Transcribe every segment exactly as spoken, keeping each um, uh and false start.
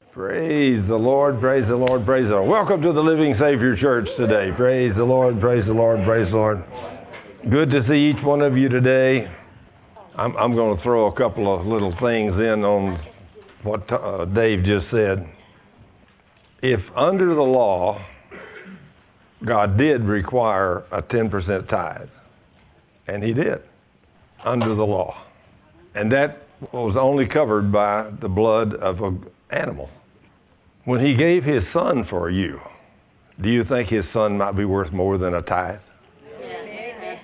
Praise the Lord, praise the Lord, praise the Lord. Welcome to the Living Savior Church today. Praise the Lord, praise the Lord, praise the Lord. Good to see each one of you today. I'm, I'm going to throw a couple of little things in on what uh, Dave just said. If under the law, God did require a ten percent tithe, and he did, under the law. And that was only covered by the blood of an animal. When he gave his son for you, do you think his son might be worth more than a tithe? Yes.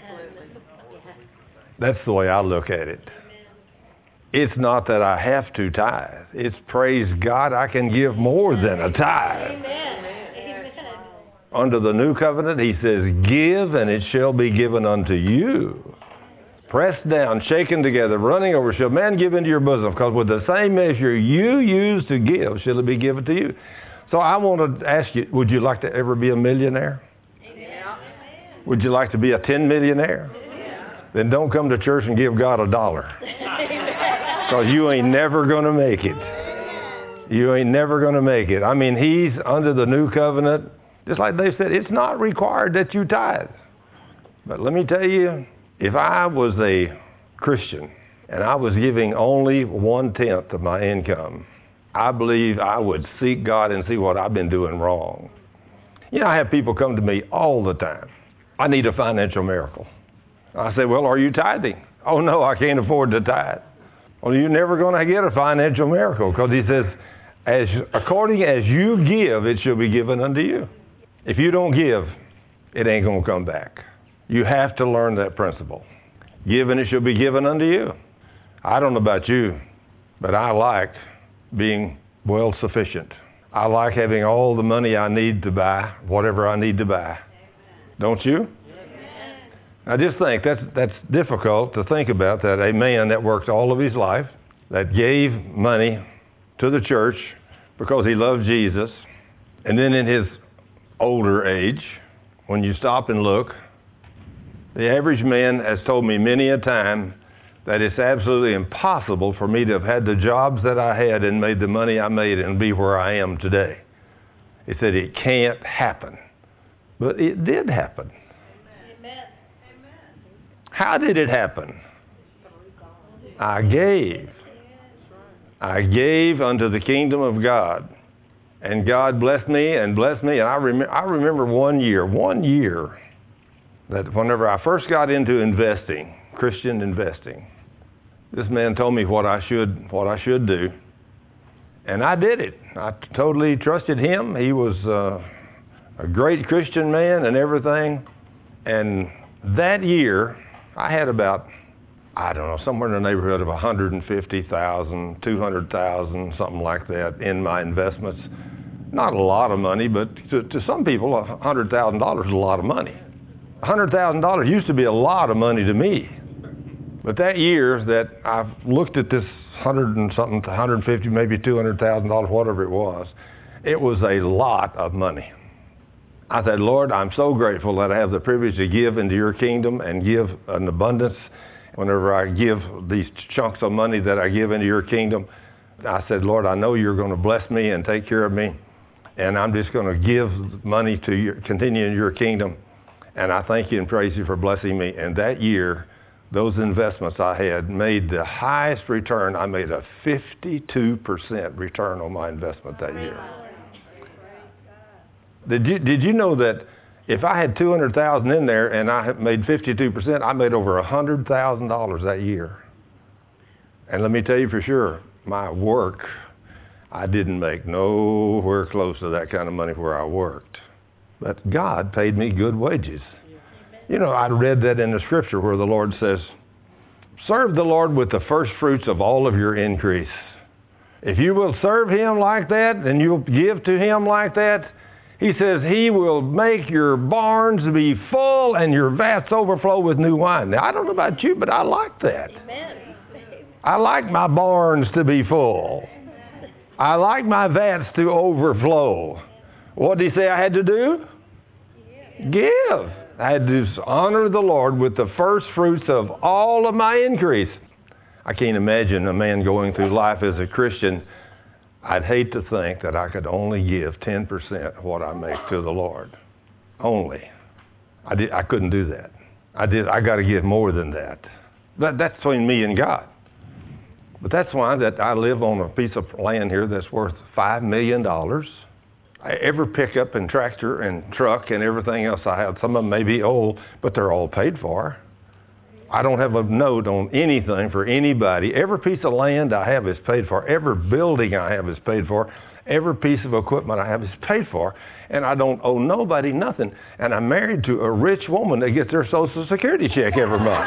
That's the way I look at it. It's not that I have to tithe. It's praise God, I can give more than a tithe. Amen. Under the new covenant, he says, give and it shall be given unto you. Pressed down, shaken together, running over, shall man give into your bosom, because with the same measure you use to give, shall it be given to you. So I want to ask you, would you like to ever be a millionaire? Amen. Would you like to be a ten millionaire? Amen. Then don't come to church and give God a dollar, because you ain't never going to make it. You ain't never going to make it. I mean, he's under the new covenant. Just like they said, it's not required that you tithe. But let me tell you, if I was a Christian and I was giving only one-tenth of my income, I believe I would seek God and see what I've been doing wrong. You know, I have people come to me all the time. I need a financial miracle. I say, well, are you tithing? Oh, no, I can't afford to tithe. Well, you're never going to get a financial miracle, because he says, as according as you give, it shall be given unto you. If you don't give, it ain't going to come back. You have to learn that principle. Give and it shall be given unto you. I don't know about you, but I like being well sufficient. I like having all the money I need to buy whatever I need to buy. Don't you? I just think that's, that's difficult to think about, that a man that worked all of his life, that gave money to the church because he loved Jesus, and then in his older age, when you stop and look, the average man has told me many a time that it's absolutely impossible for me to have had the jobs that I had and made the money I made and be where I am today. He said it can't happen. But it did happen. Amen. How did it happen? I gave. I gave unto the kingdom of God. And God blessed me and blessed me. And I, rem- I remember one year, one year, that whenever I first got into investing, Christian investing, this man told me what I should what I should do, and I did it. I totally trusted him. He was uh, a great Christian man and everything. And that year, I had about, I don't know, somewhere in the neighborhood of one hundred fifty thousand dollars, two hundred thousand dollars, something like that in my investments. Not a lot of money, but to, to some people, one hundred thousand dollars is a lot of money. one hundred thousand dollars used to be a lot of money to me. But that year that I looked at this hundred and something, one hundred fifty, maybe two hundred thousand dollars, whatever it was, it was a lot of money. I said, Lord, I'm so grateful that I have the privilege to give into your kingdom and give an abundance. Whenever I give these chunks of money that I give into your kingdom, I said, Lord, I know you're going to bless me and take care of me, and I'm just going to give money to your, continue in your kingdom. And I thank you and praise you for blessing me. And that year, those investments I had made the highest return. I made a fifty-two percent return on my investment that year. Did you, did you know that if I had two hundred thousand dollars in there and I made fifty-two percent, I made over one hundred thousand dollars that year? And let me tell you for sure, my work, I didn't make nowhere close to that kind of money where I worked. But God paid me good wages. You know, I read that in the scripture where the Lord says, serve the Lord with the first fruits of all of your increase. If you will serve him like that and you'll give to him like that, he says he will make your barns be full and your vats overflow with new wine. Now, I don't know about you, but I like that. Amen. I like my barns to be full. I like my vats to overflow. What did he say I had to do? Give. I had to honor the Lord with the first fruits of all of my increase. I can't imagine a man going through life as a Christian I'd hate to think that I could only give ten percent of what I make to the Lord. Only. I did. I couldn't do that. I did. I got to give more than that. That. That's between me and God. But that's why that I live on a piece of land here that's worth five million dollars. Every pickup and tractor and truck and everything else I have, some of them may be old, but they're all paid for. I don't have a note on anything for anybody. Every piece of land I have is paid for. Every building I have is paid for. Every piece of equipment I have is paid for. And I don't owe nobody nothing. And I'm married to a rich woman that gets their Social Security check every month.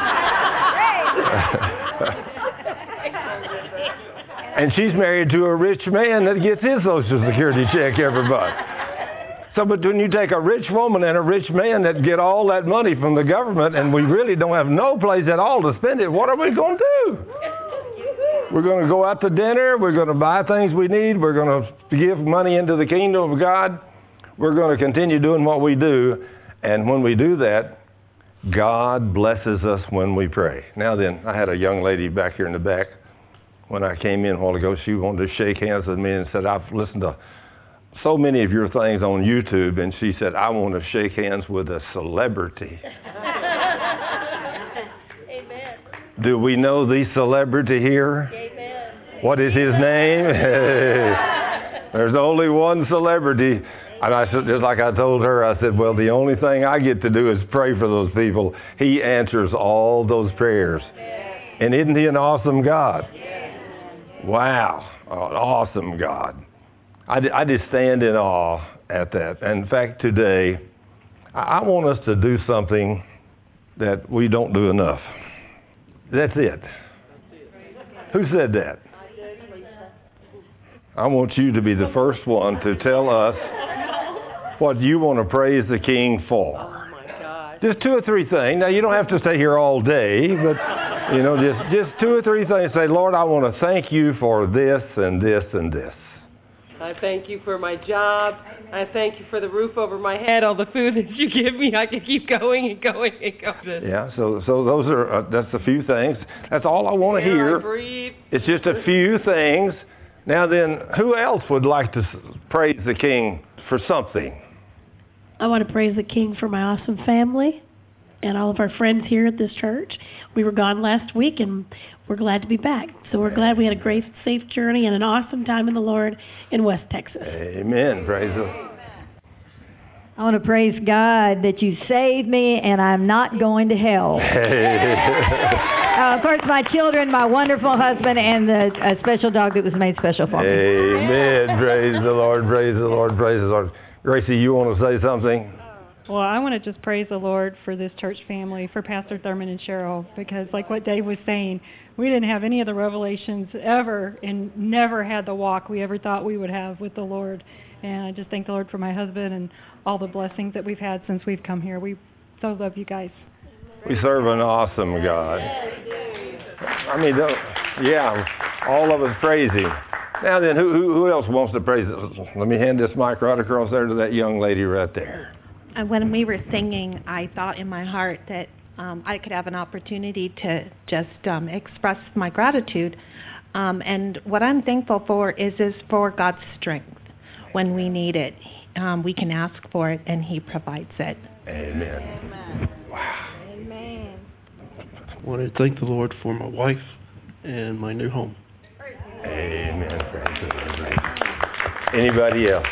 And she's married to a rich man that gets his Social Security check every month. So, but when you take a rich woman and a rich man that get all that money from the government and we really don't have no place at all to spend it, what are we going to do? We're going to go out to dinner. We're going to buy things we need. We're going to give money into the kingdom of God. We're going to continue doing what we do. And when we do that, God blesses us when we pray. Now then, I had a young lady back here in the back. When I came in a while ago, she wanted to shake hands with me and said, I've listened to so many of your things on YouTube. And she said, I want to shake hands with a celebrity. Amen. Do we know the celebrity here? Amen. What is his name? There's only one celebrity. And I said, just like I told her, I said, well, the only thing I get to do is pray for those people. He answers all those prayers. And isn't he an awesome God? Wow, an awesome God. I, I just stand in awe at that. And in fact, today, I want us to do something that we don't do enough. That's it. Who said that? I want you to be the first one to tell us what you want to praise the King for. Oh my God. Just two or three things. Now, you don't have to stay here all day, but, you know, just, just two or three things. Say, Lord, I want to thank you for this and this and this. I thank you for my job. I thank you for the roof over my head, all the food that you give me. I can keep going and going and going. Yeah, so so those are, uh, that's a few things. That's all I want to hear. I breathe. It's just a few things. Now then, who else would like to praise the King for something? I want to praise the King for my awesome family and all of our friends here at this church. We were gone last week, and we're glad to be back. So we're glad we had a great, safe journey and an awesome time in the Lord in West Texas. Amen. Praise the I want to praise God that you saved me and I'm not going to hell. uh, of course, my children, my wonderful husband, and the uh, special dog that was made special for me. Amen. Praise the Lord. Praise the Lord. Praise the Lord. Gracie, you want to say something? Well, I want to just praise the Lord for this church family, for Pastor Thurman and Cheryl, because like what Dave was saying, we didn't have any of the revelations ever and never had the walk we ever thought we would have with the Lord. And I just thank the Lord for my husband and all the blessings that we've had since we've come here. We so love you guys. We serve an awesome God. I mean, yeah, all of us praise Him. Now then, who, who, who else wants to praise Him? Let me hand this mic right across there to that young lady right there. And when we were singing, I thought in my heart that um, I could have an opportunity to just um, express my gratitude. Um, and what I'm thankful for is, is for God's strength. When we need it, um, we can ask for it, and He provides it. Amen. Amen. Wow. Amen. I want to thank the Lord for my wife and my new home. Amen. Praise the Lord. Anybody else?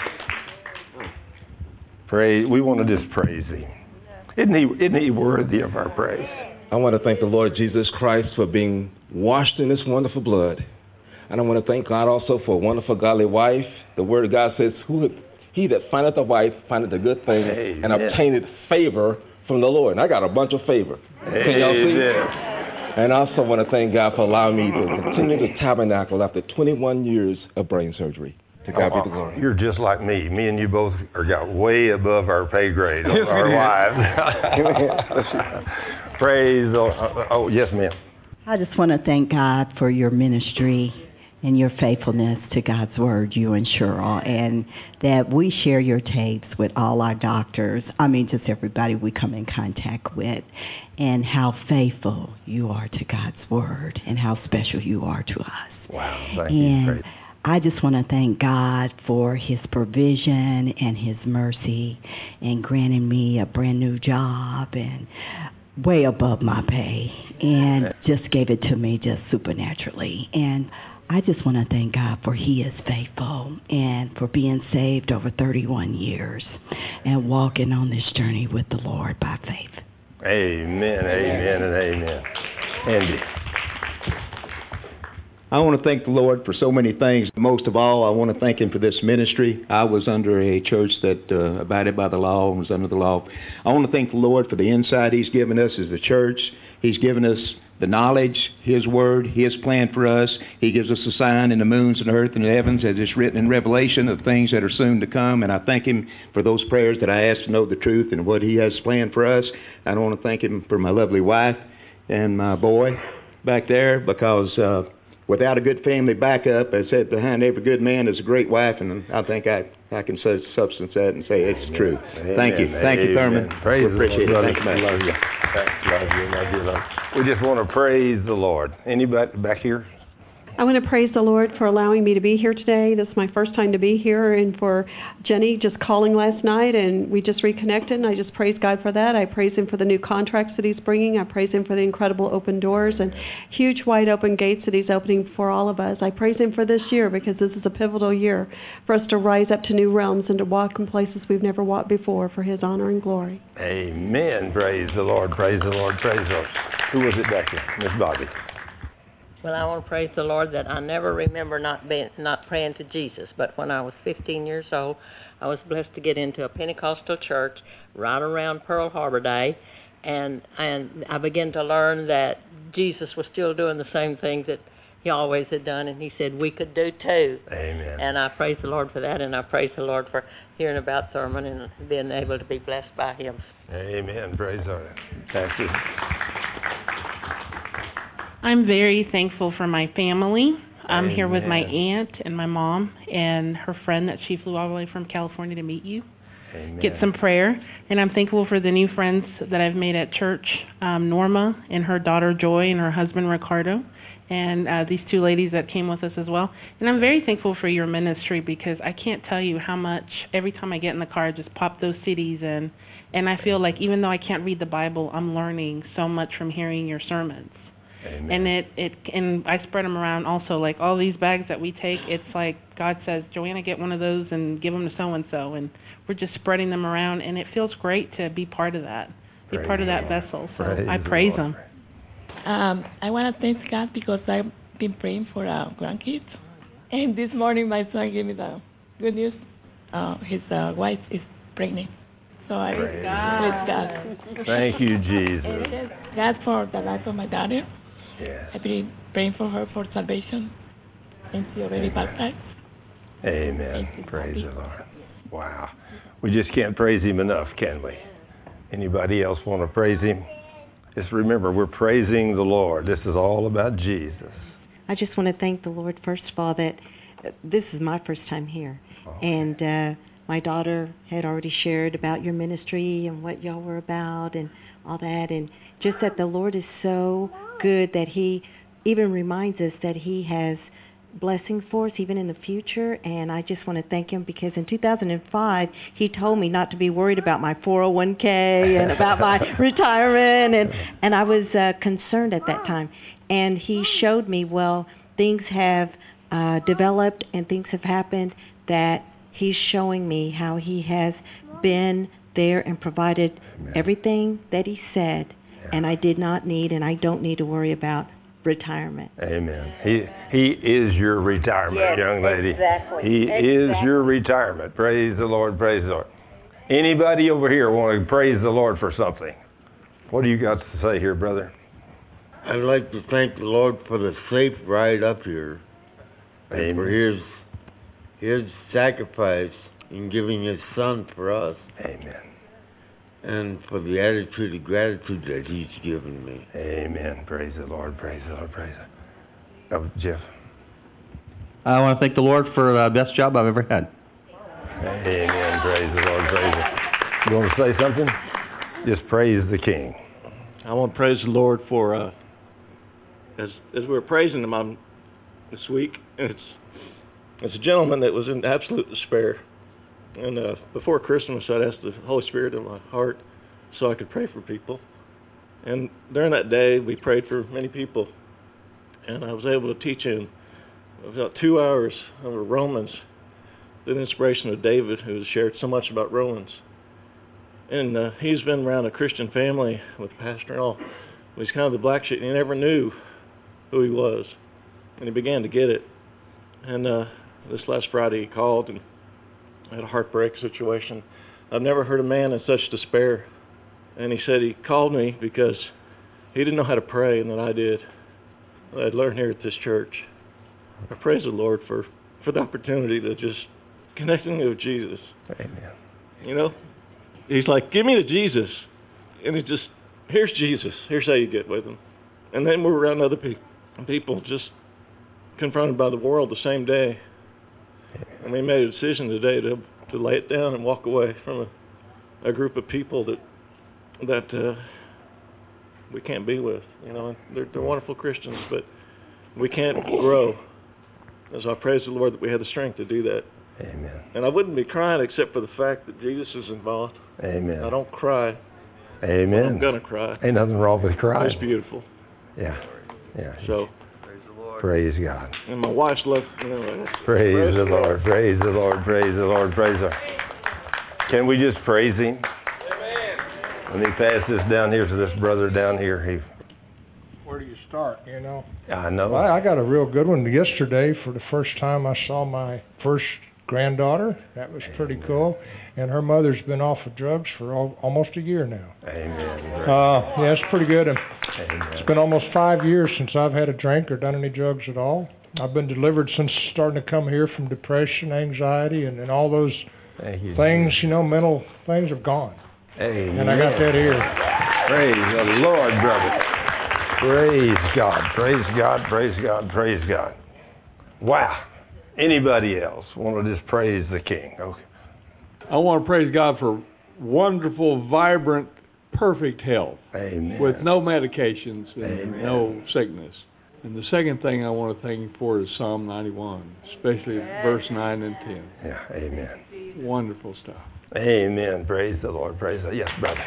Praise. We want to just praise Him. Isn't He, isn't He worthy of our praise? I want to thank the Lord Jesus Christ for being washed in His wonderful blood. And I want to thank God also for a wonderful, godly wife. The Word of God says, "Who he that findeth a wife findeth a good thing Amen. and obtaineth favor from the Lord." And I got a bunch of favor. Can y'all see? And I also want to thank God for allowing me to continue to tabernacle after twenty-one years of brain surgery. To God oh, be the glory. You're just like me. Me and you both are got way above our pay grade on our wives. Praise the Lord. Oh, yes, ma'am. I just want to thank God for your ministry and your faithfulness to God's Word, you and Cheryl, and that we share your tapes with all our doctors, I mean just everybody we come in contact with, and how faithful you are to God's Word and how special you are to us. Wow, thank and you. Great. I just want to thank God for his provision and his mercy and granting me a brand new job and way above my pay, and just gave it to me just supernaturally. And I just want to thank God for he is faithful and for being saved over thirty-one years and walking on this journey with the Lord by faith. Amen, amen, and amen. Andy. I want to thank the Lord for so many things. Most of all, I want to thank him for this ministry. I was under a church that uh, abided by the law and was under the law. I want to thank the Lord for the insight he's given us as a church. He's given us the knowledge, his word, his plan for us. He gives us a sign in the moons and earth and the heavens, as it's written in Revelation, of things that are soon to come. And I thank him for those prayers that I asked to know the truth and what he has planned for us. I want to thank him for my lovely wife and my boy back there, because uh, without a good family backup, as said, behind every good man is a great wife, and I think I, I can say, substance that and say it's Amen. true. Amen. Thank you. Thank Amen. you, Thurman. Praise we appreciate the Lord, it. Thank you, brother. Love you. Love you. Love you. Love you. We just want to praise the Lord. Anybody back here? I want to praise the Lord for allowing me to be here today. This is my first time to be here, and for Jenny just calling last night, and we just reconnected, and I just praise God for that. I praise him for the new contracts that he's bringing. I praise him for the incredible open doors and huge wide open gates that he's opening for all of us. I praise him for this year, because this is a pivotal year for us to rise up to new realms and to walk in places we've never walked before for his honor and glory. Amen. Praise the Lord. Praise the Lord. Praise the Lord. Who was it back here? Miss Bobby. Well, I want to praise the Lord that I never remember not being, not praying to Jesus. But when I was fifteen years old, I was blessed to get into a Pentecostal church right around Pearl Harbor Day, and and I began to learn that Jesus was still doing the same things that he always had done, and he said we could do too. Amen. And I praise the Lord for that, and I praise the Lord for hearing about Thurman and being able to be blessed by him. Amen. Praise the Lord. Thank you. I'm very thankful for my family. I'm Amen. here with my aunt and my mom and her friend that she flew all the way from California to meet you. Amen. Get some prayer. And I'm thankful for the new friends that I've made at church, um, Norma and her daughter Joy and her husband Ricardo, and uh, these two ladies that came with us as well. And I'm very thankful for your ministry, because I can't tell you how much, every time I get in the car, I just pop those C Ds in. And I feel like even though I can't read the Bible, I'm learning so much from hearing your sermons. Amen. And it, it and I spread them around also. Like all these bags that we take, it's like God says, Joanna, get one of those and give them to so-and-so. And we're just spreading them around, and it feels great to be part of that, be Praise part of that Lord. vessel. So Praise I praise Lord. him. Um, I want to thank God because I've been praying for uh, grandkids. And this morning my son gave me the good news. Uh, his uh, wife is pregnant. So I Praise praise God. Thank you, And Jesus. thank God for the life of my daughter. Yes. I've been praying for her for salvation. And she already baptized. Amen. Praise the Lord. Wow. We just can't praise him enough, can we? Anybody else want to praise him? Just remember, we're praising the Lord. This is all about Jesus. I just want to thank the Lord, first of all, that uh, this is my first time here. Okay. And uh, my daughter had already shared about your ministry and what y'all were about and all that. And just that the Lord is so good that he even reminds us that he has blessings for us even in the future. And I just want to thank him, because in two thousand five he told me not to be worried about my four oh one k and about my retirement, and and I was uh, concerned at that time. And he showed me, well, things have uh, developed and things have happened, that he's showing me how he has been there and provided Amen. Everything that he said, Yeah. and I did not need and I don't need to worry about retirement. Amen. He he is your retirement, Yes, young lady. exactly. He Exactly. is your retirement. Praise the Lord. Praise the Lord. Anybody over here want to praise the Lord for something? What do you got to say here, brother? I'd like to thank the Lord for the safe ride up here, and Amen. for his his sacrifice in giving his son for us, Amen. and for the attitude of gratitude that he's given me. Amen. Praise the Lord. Praise the Lord. Praise the Lord. Oh, Jeff. I want to thank the Lord for the best job I've ever had. Amen. Praise the Lord. Praise the Lord. You want to say something? Just praise the King. I want to praise the Lord for, uh, as as we were praising Him on this week, it's It's a gentleman that was in absolute despair. And uh, before Christmas, I'd asked the Holy Spirit in my heart so I could pray for people. And during that day, we prayed for many people. And I was able to teach him about two hours over Romans, the inspiration of David, who has shared so much about Romans. And uh, he's been around a Christian family with the pastor and all. He's kind of the black sheep, and he never knew who he was. And he began to get it. And uh, this last Friday he called and had a heartbreak situation. I've never heard a man in such despair. And he said he called me because he didn't know how to pray, and that I did. I'd learned here at this church. I praise the Lord for, for the opportunity to just connect me with Jesus. Amen. You know, he's like, give me the Jesus. And it just, here's Jesus. Here's how you get with him. And then we're around other pe- people just confronted by the world the same day. And we made a decision today to to lay it down and walk away from a, a group of people that that uh, we can't be with. You know, they're, they're wonderful Christians, but we can't grow. As I praise the Lord that we had the strength to do that. Amen. And I wouldn't be crying except for the fact that Jesus is involved. Amen. I don't cry. Amen. I'm gonna cry. Ain't nothing wrong with crying. It's beautiful. Yeah. Yeah. So. Praise God. And my wife's love. You know, praise, praise the Lord. Praise the Lord. Praise the Lord. Praise the Lord. Can we just praise Him? Amen. Let me pass this down here to this brother down here. He. Where do you start? You know. I know. Well, I got a real good one yesterday. For the first time, I saw my first granddaughter. That was pretty cool. And her mother's been off of drugs for al- almost a year now. Amen. Uh, yeah, it's pretty good. And Amen. It's been almost five years since I've had a drink or done any drugs at all. I've been delivered since starting to come here from depression, anxiety, and, and all those you, things, you know, mental things have gone. Amen. And I got that here. Praise the Lord, brother. Praise God. Praise God. Praise God. Praise God. Wow. Anybody else want to just praise the King? Okay. I want to praise God for wonderful, vibrant, perfect health. Amen. With no medications and Amen. no sickness. And the second thing I want to thank Him for is Psalm ninety-one, especially verse nine and ten. Yeah, amen. Wonderful stuff. Amen. Praise the Lord. Praise the Lord. Yes, brother.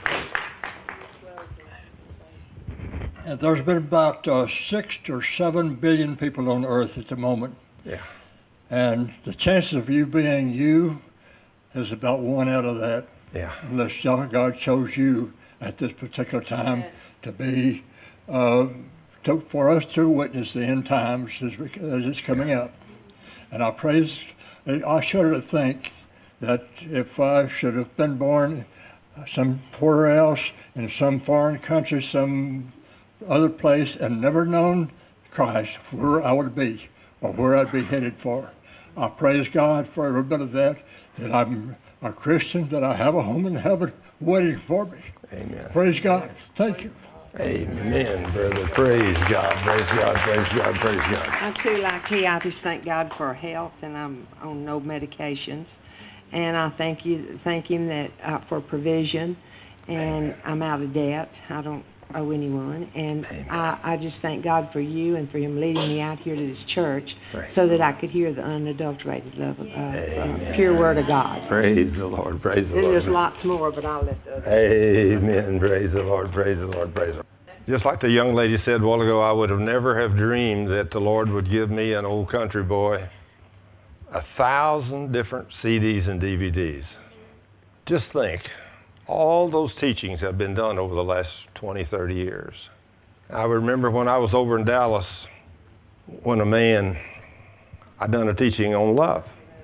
And there's been about uh, six or seven billion people on Earth at the moment. Yeah. And the chances of you being you is about one out of that. Yeah. Unless God chose you at this particular time to be, uh, to, for us to witness the end times as, we, as it's coming up. And I praise, I shudder to think that if I should have been born somewhere else in some foreign country, some other place, and never known Christ, where I would be or where I'd be headed for. I praise God for every bit of that, that I'm a Christian, that I have a home in heaven waiting for me. Amen. Praise God. Thank you. Amen, brother. Praise God. Praise God. Praise God. Praise God. I too, like he, I just thank God for health, and I'm on no medications, and I thank you, thank Him that uh, for provision, and I'm out of debt. I don't owe anyone, and I, I just thank God for you and for Him leading me out here to this church, Praise so that I could hear the unadulterated love of uh, uh, pure Word of God. Praise the Lord. Praise the And Lord. there's lots more, but I'll let the others. Amen. Praise the Lord. Praise the Lord. Praise the Lord. Just like the young lady said a while ago, I would have never have dreamed that the Lord would give me, an old country boy, a thousand different C Ds and D V Ds. Just think, all those teachings have been done over the last twenty, thirty years. I remember when I was over in Dallas, when a man, I done a teaching on love.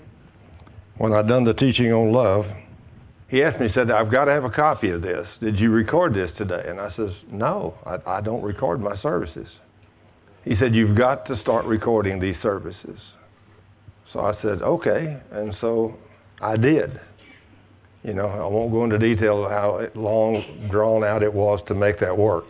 When I done the teaching on love, he asked me, he said, I've got to have a copy of this. Did you record this today? And I says, no, I, I don't record my services. He said, you've got to start recording these services. So I said, okay. And so I did. You know, I won't go into detail of how long, drawn out it was to make that work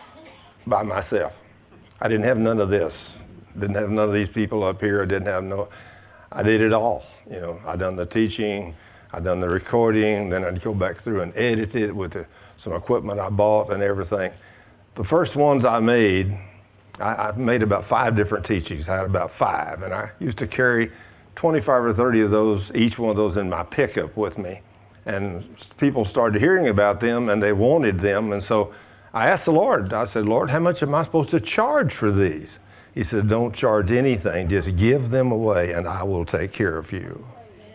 by myself. I didn't have none of this. Didn't have none of these people up here. I didn't have no, I did it all. You know, I done the teaching, I done the recording, then I'd go back through and edit it with the, some equipment I bought and everything. The first ones I made, I, I made about five different teachings. I had about five, and I used to carry twenty-five or thirty of those, each one of those in my pickup with me. And people started hearing about them, and they wanted them. And so I asked the Lord, I said, Lord, how much am I supposed to charge for these? He said, don't charge anything. Just give them away, and I will take care of you.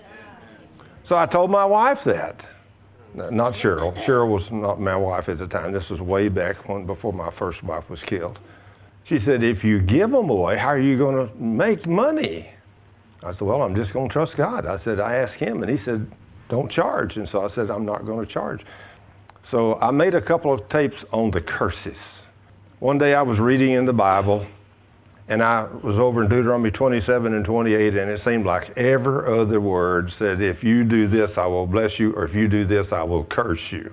So I told my wife that. Not Cheryl. Cheryl was not my wife at the time. This was way back when, before my first wife was killed. She said, if you give them away, how are you going to make money? I said, well, I'm just going to trust God. I said, I asked him, and he said, don't charge. And so I said, I'm not going to charge. So I made a couple of tapes on the curses. One day I was reading in the Bible, and I was over in Deuteronomy twenty-seven and twenty-eight, and it seemed like every other word said, if you do this, I will bless you, or if you do this, I will curse you.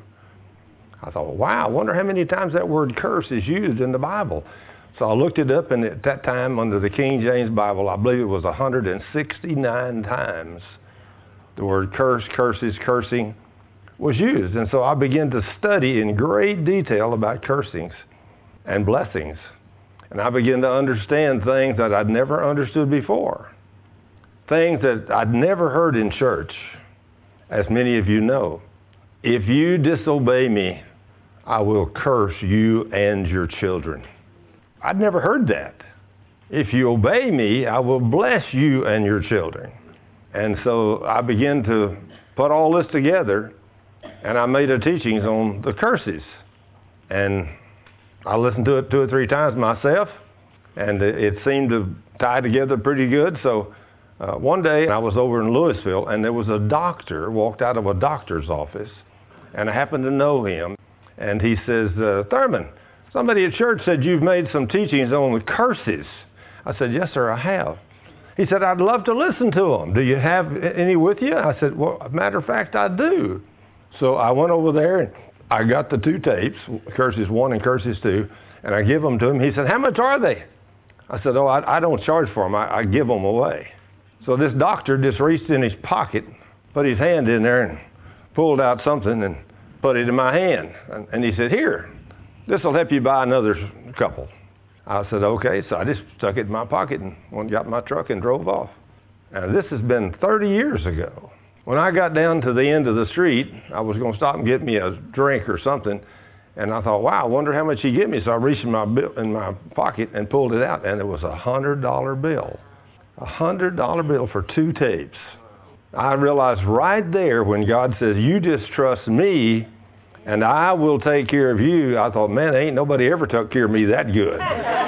I thought, well, wow, I wonder how many times that word curse is used in the Bible. So I looked it up, and at that time, under the King James Bible, I believe it was one hundred sixty-nine times the word curse, curses, cursing was used. And so I began to study in great detail about cursings and blessings. And I began to understand things that I'd never understood before. Things that I'd never heard in church, as many of you know. If you disobey me, I will curse you and your children. I'd never heard that. If you obey me, I will bless you and your children. And so I began to put all this together, and I made a teachings on the curses. And I listened to it two or three times myself, and it seemed to tie together pretty good. So uh, one day I was over in Louisville, and there was a doctor, walked out of a doctor's office, and I happened to know him. And he says, uh, Thurman, somebody at church said you've made some teachings on the curses. I said, yes, sir, I have. He said, I'd love to listen to them. Do you have any with you? I said, well, matter of fact, I do. So I went over there, and I got the two tapes, Curses one and Curses two, and I give them to him. He said, how much are they? I said, oh, I, I don't charge for them. I, I give them away. So this doctor just reached in his pocket, put his hand in there, and pulled out something and put it in my hand. And, and he said, here, this will help you buy another couple. I said, okay. So I just stuck it in my pocket and went, got in my truck and drove off. Now, this has been thirty years ago. When I got down to the end of the street, I was going to stop and get me a drink or something. And I thought, wow, I wonder how much he'd give me. So I reached in my, bill, in my pocket and pulled it out, and it was a one hundred dollar bill. A one hundred dollar bill for two tapes. I realized right there when God says, you just trust me, and I will take care of you. I thought, man, ain't nobody ever took care of me that good.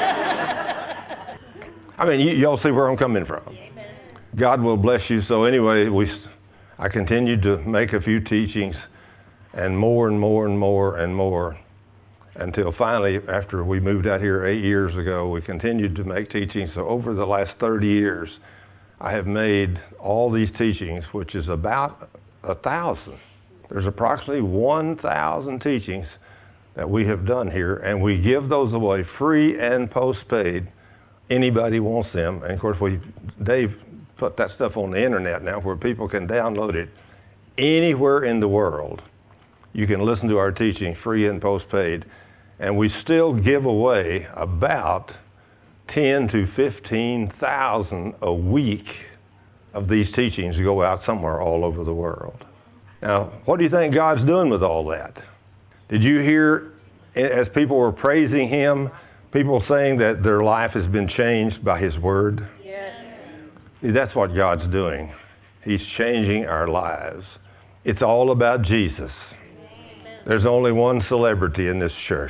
I mean, you, y'all see where I'm coming from. God will bless you. So anyway, we, I continued to make a few teachings, and more and more and more and more, until finally, after we moved out here eight years ago, we continued to make teachings. So over the last thirty years, I have made all these teachings, which is about a thousand. There's approximately one thousand teachings that we have done here, and we give those away free and postpaid. Anybody wants them. And of course, we Dave put that stuff on the internet now where people can download it anywhere in the world. You can listen to our teaching free and postpaid, and we still give away about ten to fifteen thousand a week of these teachings to go out somewhere all over the world. Now, what do you think God's doing with all that? Did you hear, as people were praising Him, people saying that their life has been changed by His Word? Yes. See, that's what God's doing. He's changing our lives. It's all about Jesus. There's only one celebrity in this church.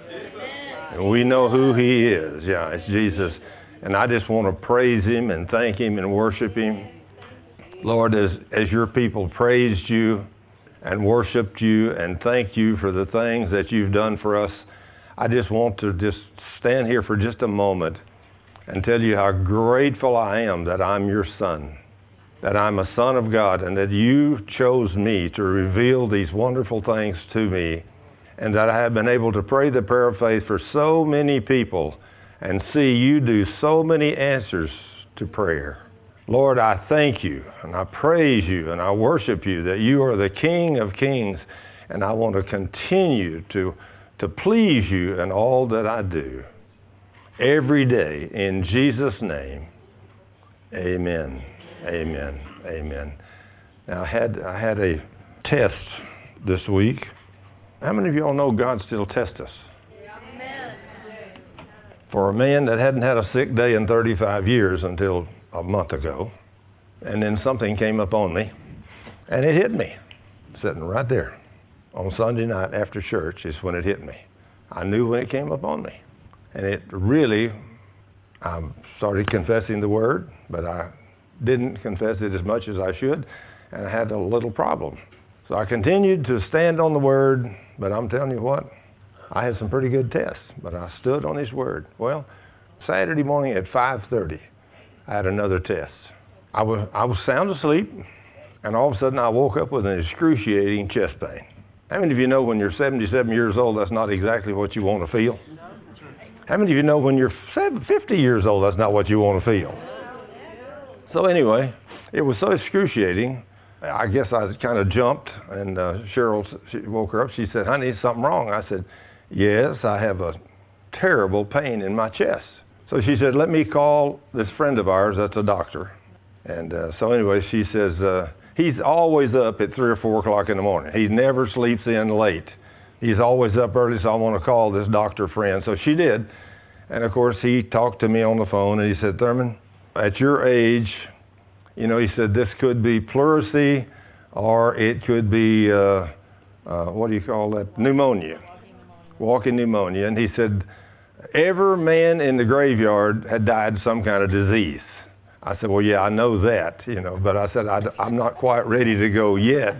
And we know who He is. Yeah, it's Jesus. And I just want to praise Him and thank Him and worship Him. Lord, as, as your people praised you and worshiped you and thanked you for the things that you've done for us, I just want to just stand here for just a moment and tell you how grateful I am that I'm your son, that I'm a son of God, and that you chose me to reveal these wonderful things to me, and that I have been able to pray the prayer of faith for so many people and see you do so many answers to prayer. Lord, I thank you, and I praise you, and I worship you, that you are the King of kings, and I want to continue to, to please you in all that I do. Every day, in Jesus' name, amen. Amen. Amen. Now, I had, I had a test this week. How many of y'all know God still tests us? Amen. For a man that hadn't had a sick day in thirty-five years until a month ago, and then something came up on me, and it hit me, sitting right there on Sunday night after church is when it hit me. I knew when it came up on me. And it really, I started confessing the word, but I didn't confess it as much as I should, and I had a little problem. So I continued to stand on the word, but I'm telling you what, I had some pretty good tests, but I stood on his word. Well, Saturday morning at five thirty, I had another test. I was, I was sound asleep, and all of a sudden I woke up with an excruciating chest pain. How many of you know when you're seventy-seven years old, that's not exactly what you want to feel? How many of you know when you're fifty years old, that's not what you want to feel? So anyway, it was so excruciating, I guess I kind of jumped, and uh, Cheryl, she woke her up. She said, honey, is something wrong? I said, yes, I have a terrible pain in my chest. So she said, let me call this friend of ours that's a doctor. And uh, so anyway, she says, uh, he's always up at three or four o'clock in the morning. He never sleeps in late. He's always up early, so I want to call this doctor friend. So she did. And, of course, he talked to me on the phone, and he said, Thurman, at your age, you know, he said, this could be pleurisy, or it could be, uh, uh, what do you call that, pneumonia, walking pneumonia. And he said, every man in the graveyard had died some kind of disease. I said, well, yeah, I know that, you know, but I said, I, I'm not quite ready to go yet.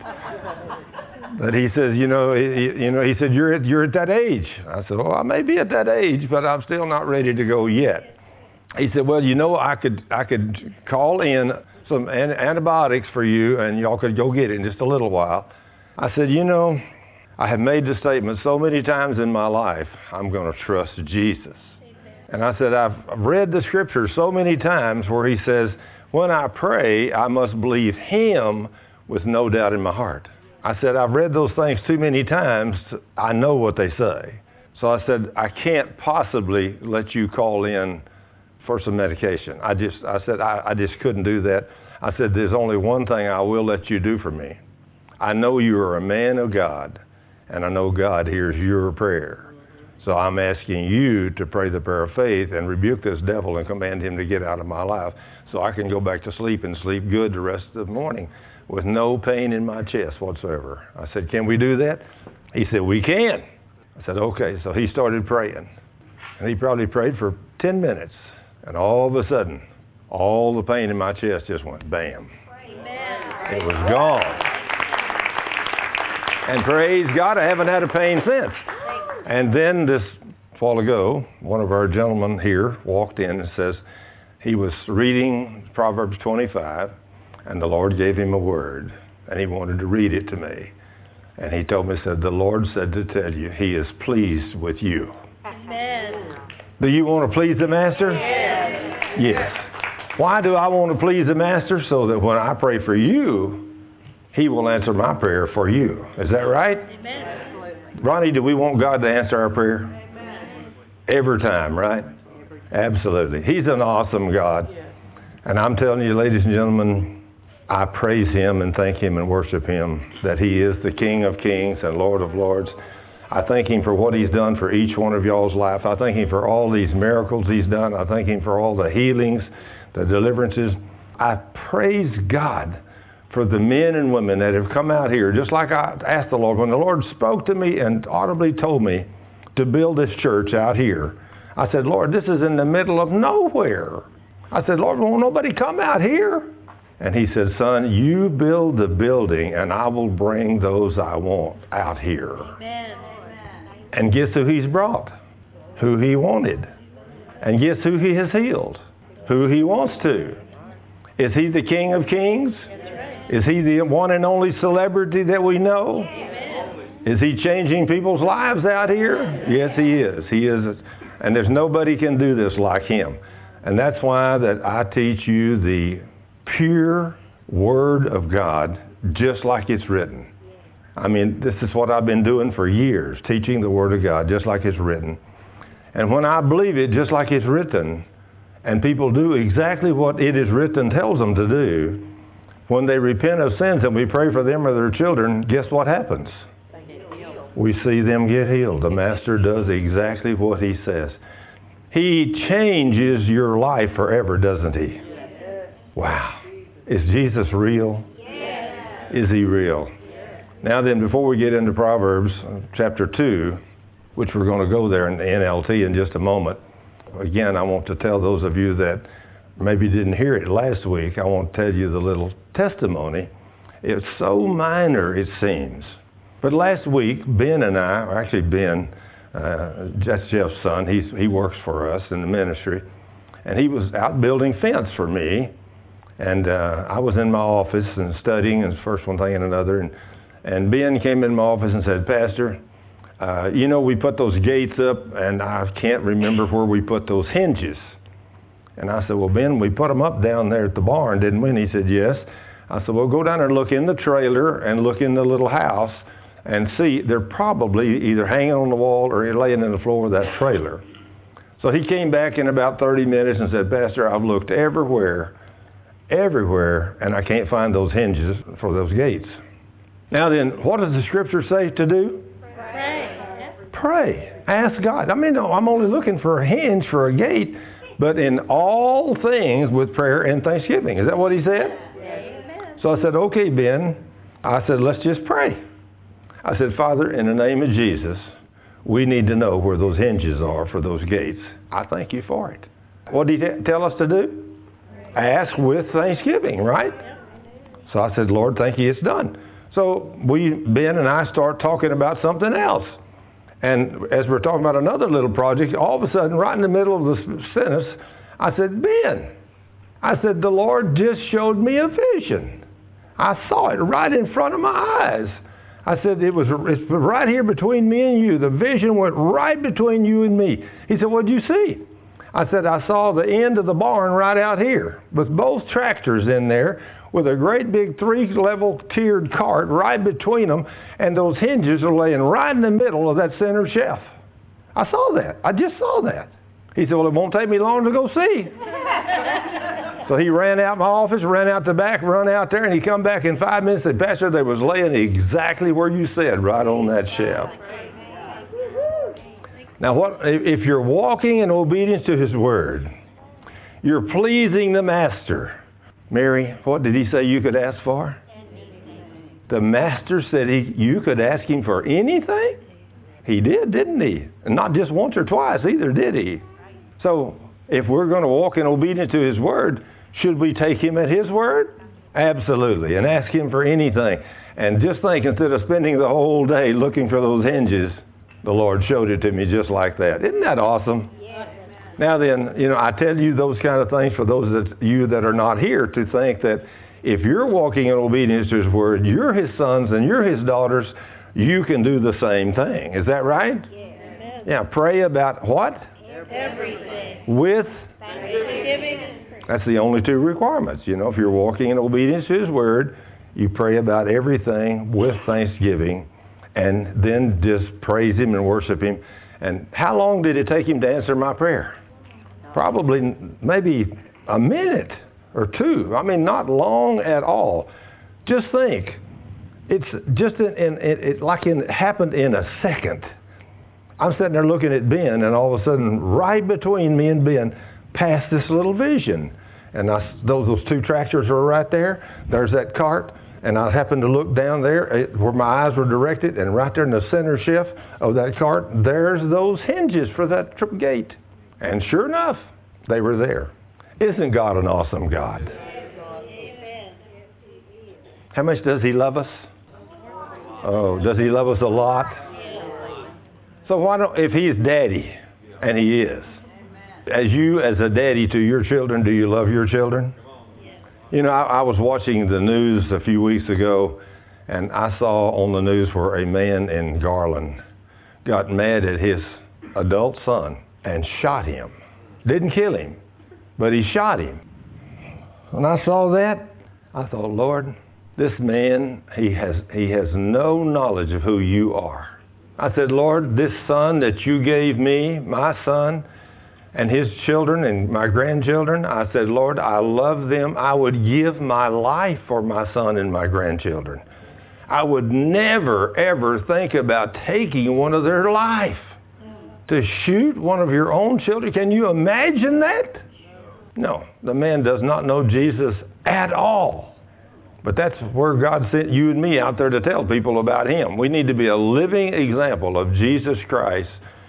But he says, you know, he, you know, he said, you're at, you're at that age. I said, well, I may be at that age, but I'm still not ready to go yet. He said, well, you know, I could, I could call in some an- antibiotics for you, and y'all could go get it in just a little while. I said, you know, I have made the statement so many times in my life, I'm going to trust Jesus. And I said, I've read the scripture so many times where he says, when I pray, I must believe him with no doubt in my heart. I said, I've read those things too many times. I know what they say. So I said, I can't possibly let you call in for some medication. I just, I said, I, I just couldn't do that. I said, there's only one thing I will let you do for me. I know you are a man of God, and I know God hears your prayer. So I'm asking you to pray the prayer of faith and rebuke this devil and command him to get out of my life so I can go back to sleep and sleep good the rest of the morning with no pain in my chest whatsoever. I said, can we do that? He said, we can. I said, okay. So he started praying. And he probably prayed for ten minutes. And all of a sudden, all the pain in my chest just went bam. Amen. It was gone. And praise God, I haven't had a pain since. And then this while ago, one of our gentlemen here walked in and says he was reading Proverbs twenty-five, and the Lord gave him a word, and he wanted to read it to me. And he told me, said, the Lord said to tell you, he is pleased with you. Amen. Do you want to please the Master? Yes. Yes. Why do I want to please the Master? So that when I pray for you, he will answer my prayer for you. Is that right? Amen. Ronnie, do we want God to answer our prayer? Amen. Every time, right? Absolutely. He's an awesome God. And I'm telling you, ladies and gentlemen, I praise him and thank him and worship him that he is the King of kings and Lord of lords. I thank him for what he's done for each one of y'all's life. I thank him for all these miracles he's done. I thank him for all the healings, the deliverances. I praise God for the men and women that have come out here, just like I asked the Lord. When the Lord spoke to me and audibly told me to build this church out here, I said, Lord, this is in the middle of nowhere. I said, Lord, won't nobody come out here? And he said, son, you build the building and I will bring those I want out here. Amen. And guess who he's brought? Who he wanted. And guess who he has healed? Who he wants to. Is he the King of Kings? Is he the one and only celebrity that we know? Is he changing people's lives out here? Yes, he is. He is. And there's nobody can do this like him. And that's why that I teach you the pure Word of God, just like it's written. I mean, this is what I've been doing for years, teaching the Word of God, just like it's written. And when I believe it, just like it's written, and people do exactly what it is written tells them to do, when they repent of sins and we pray for them or their children, guess what happens? We see them get healed. The Master does exactly what he says. He changes your life forever, doesn't he? Wow. Is Jesus real? Is he real? Now then, before we get into Proverbs chapter two, which we're going to go there in the N L T in just a moment, again, I want to tell those of you that maybe didn't hear it last week, I want to tell you the little testimony. It's so minor, it seems. But last week, Ben and I, or actually Ben, uh, that's Jeff's son, he's, he works for us in the ministry, and he was out building fence for me, and uh, I was in my office and studying, and first one thing and another, and, and Ben came in my office and said, Pastor, uh, you know, we put those gates up, and I can't remember where we put those hinges. And I said, well, Ben, we put them up down there at the barn, didn't we? And he said, yes. I said, well, go down there and look in the trailer and look in the little house and see, they're probably either hanging on the wall or laying in the floor of that trailer. So he came back in about thirty minutes and said, Pastor, I've looked everywhere, everywhere, and I can't find those hinges for those gates. Now then, what does the scripture say to do? Pray. Pray. Ask God. I mean, no, I'm only looking for a hinge for a gate, but in all things with prayer and thanksgiving. Is that what he said? Amen. So I said, okay, Ben. I said, let's just pray. I said, Father, in the name of Jesus, we need to know where those hinges are for those gates. I thank you for it. What did he t- tell us to do? Ask with thanksgiving, right? So I said, Lord, thank you, it's done. So we, Ben and I, start talking about something else. And as we're talking about another little project, all of a sudden, right in the middle of the sentence, I said, Ben, I said, the Lord just showed me a vision. I saw it right in front of my eyes. I said, it was it's right here between me and you. The vision went right between you and me. He said, what did you see? I said, I saw the end of the barn right out here with both tractors in there with a great big three-level tiered cart right between them, and those hinges are laying right in the middle of that center shelf. I saw that. I just saw that. He said, well, it won't take me long to go see. So he ran out my office, ran out the back, run out there, and he come back in five minutes and said, Pastor, they was laying exactly where you said, right on that shelf. Now, what if you're walking in obedience to his word, you're pleasing the Master. Mary, what did he say you could ask for? The Master said he, you could ask him for anything? He did, didn't he? And not just once or twice either, did he? So, if we're going to walk in obedience to his word, should we take him at his word? Absolutely. And ask him for anything. And just think, instead of spending the whole day looking for those hinges, the Lord showed it to me just like that. Isn't that awesome? Yes. Now then, you know, I tell you those kind of things for those that you that are not here to think that if you're walking in obedience to his word, you're his sons and you're his daughters, you can do the same thing. Is that right? Yes. Yeah, pray about what? Everything. With thanksgiving. That's the only two requirements. You know, if you're walking in obedience to his word, you pray about everything with thanksgiving, and then just praise him and worship him. And how long did it take him to answer my prayer? Probably maybe a minute or two. I mean, not long at all. Just think. It's just in, in it, it like in, it happened in a second. I'm sitting there looking at Ben, and all of a sudden, right between me and Ben, passed this little vision. And I, those, those two tractors were right there. There's that cart. And I happened to look down there where my eyes were directed, and right there in the center shelf of that cart, there's those hinges for that trip gate. And sure enough, they were there. Isn't God an awesome God? How much does he love us? Oh, does he love us a lot? So why don't, if he is daddy, and he is, as you as a daddy to your children, do you love your children? You know, I, I was watching the news a few weeks ago, and I saw on the news where a man in Garland got mad at his adult son and shot him. Didn't kill him, but he shot him. When I saw that, I thought, Lord, this man, he has he has no knowledge of who you are. I said, Lord, this son that you gave me, my son, and his children and my grandchildren, I said, Lord, I love them. I would give my life for my son and my grandchildren. I would never, ever think about taking one of their life. To shoot one of your own children, can you imagine that? No, the man does not know Jesus at all. But that's where God sent you and me out there to tell people about him. We need to be a living example of Jesus Christ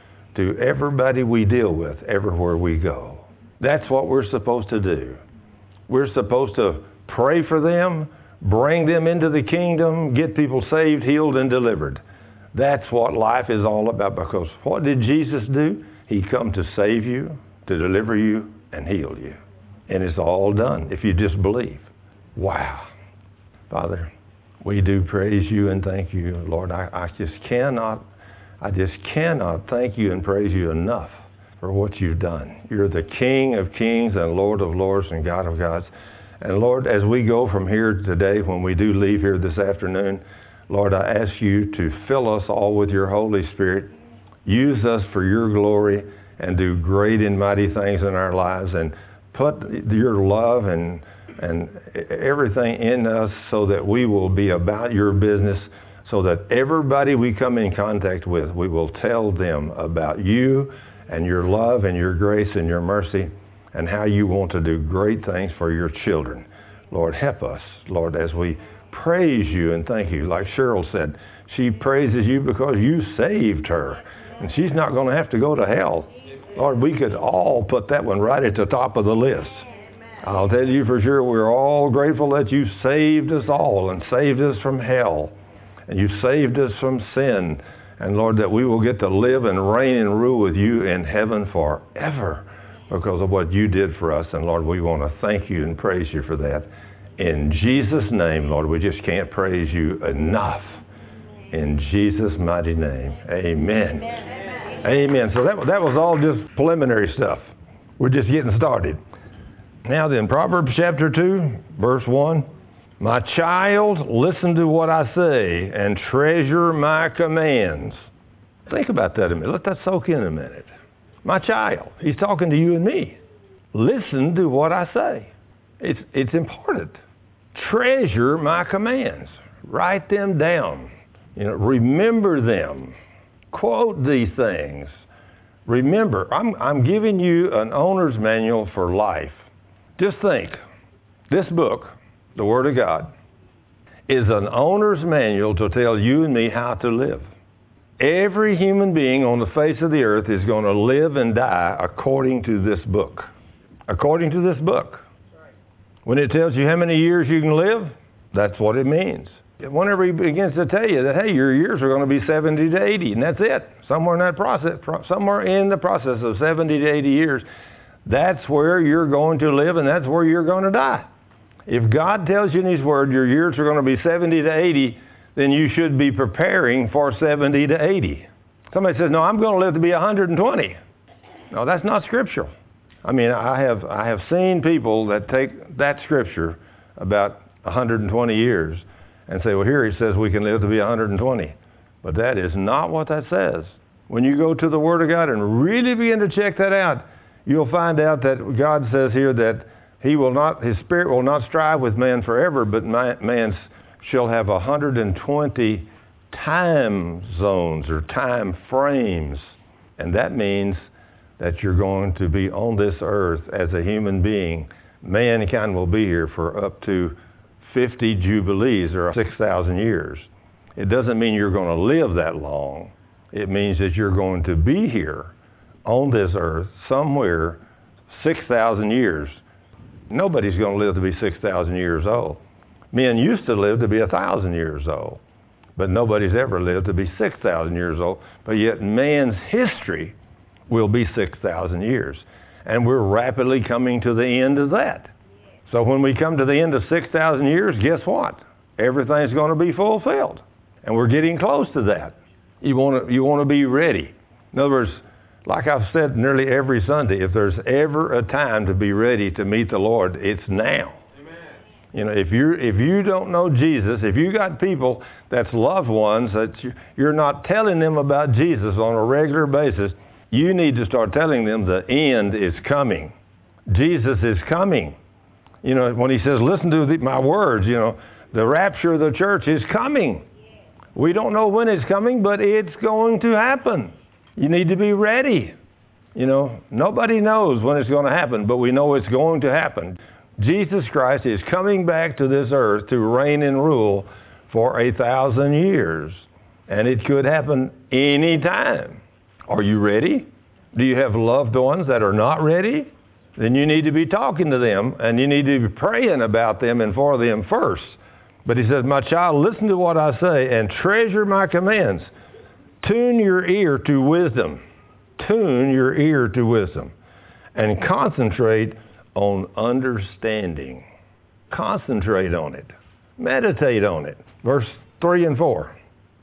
to everybody we deal with, everywhere we go. That's what we're supposed to do. We're supposed to pray for them, bring them into the kingdom, get people saved, healed, and delivered. That's what life is all about, because what did Jesus do? He come to save you, to deliver you, and heal you. And it's all done if you just believe. Wow. Father, we do praise you and thank you, Lord. I, I just cannot, I just cannot thank you and praise you enough for what you've done. You're the King of kings and Lord of lords and God of gods. And Lord, as we go from here today, when we do leave here this afternoon, Lord, I ask you to fill us all with your Holy Spirit. Use us for your glory and do great and mighty things in our lives, and put your love and and everything in us so that we will be about your business, so that everybody we come in contact with, we will tell them about you and your love and your grace and your mercy and how you want to do great things for your children. Lord, help us, Lord, as we praise you and thank you. Like Cheryl said, she praises you because you saved her, and she's not going to have to go to hell. Lord, we could all put that one right at the top of the list. I'll tell you for sure, we're all grateful that you saved us all and saved us from hell, and you saved us from sin. And Lord, that we will get to live and reign and rule with you in heaven forever because of what you did for us. And Lord, we want to thank you and praise you for that. In Jesus' name, Lord, we just can't praise you enough. In Jesus' mighty name, amen. Amen. Amen. So that, that was all just preliminary stuff. We're just getting started. Now then, Proverbs chapter two, verse one. My child, listen to what I say and treasure my commands. Think about that a minute. Let that soak in a minute. My child, he's talking to you and me. Listen to what I say. It's, it's important. Treasure my commands. Write them down. You know, remember them. Quote these things. Remember, I'm, I'm giving you an owner's manual for life. Just think, this book, the Word of God, is an owner's manual to tell you and me how to live. Every human being on the face of the earth is going to live and die according to this book. According to this book. When it tells you how many years you can live, that's what it means. Whenever he begins to tell you that, hey, your years are going to be seventy to eighty, and that's it. Somewhere in that process, somewhere in the process of seventy to eighty years, that's where you're going to live and that's where you're going to die. If God tells you in His Word your years are going to be seventy to eighty, then you should be preparing for seventy to eighty. Somebody says, no, I'm going to live to be one hundred twenty. No, that's not scriptural. I mean, I have I have seen people that take that scripture about one hundred twenty years and say, well, here it says we can live to be one hundred twenty. But that is not what that says. When you go to the Word of God and really begin to check that out, you'll find out that God says here that He will not, His Spirit will not strive with man forever, but man shall have one hundred twenty time zones or time frames. And that means that you're going to be on this earth as a human being. Mankind will be here for up to fifty jubilees or six thousand years. It doesn't mean you're going to live that long. It means that you're going to be here on this earth somewhere six thousand years. Nobody's going to live to be six thousand years old. Men used to live to be one thousand years old, but nobody's ever lived to be six thousand years old. But yet man's history will be six thousand years. And we're rapidly coming to the end of that. So when we come to the end of six thousand years, guess what? Everything's going to be fulfilled. And we're getting close to that. You want to, you want to be ready. In other words, like I've said nearly every Sunday, if there's ever a time to be ready to meet the Lord, it's now. Amen. You know, if you if you don't know Jesus, if you got people that's loved ones that you, you're not telling them about Jesus on a regular basis, You need to start telling them the end is coming. Jesus is coming. You know, when he says, listen to the, my words, you know, the rapture of the church is coming. We don't know when it's coming, but it's going to happen. You need to be ready. You know, nobody knows when it's going to happen, but we know it's going to happen. Jesus Christ is coming back to this earth to reign and rule for a thousand years. And it could happen any time. Are you ready? Do you have loved ones that are not ready? Then you need to be talking to them, and you need to be praying about them and for them first. But he says, my child, listen to what I say and treasure my commands. Tune your ear to wisdom. Tune your ear to wisdom. And concentrate on understanding. Concentrate on it. Meditate on it. Verse three and four.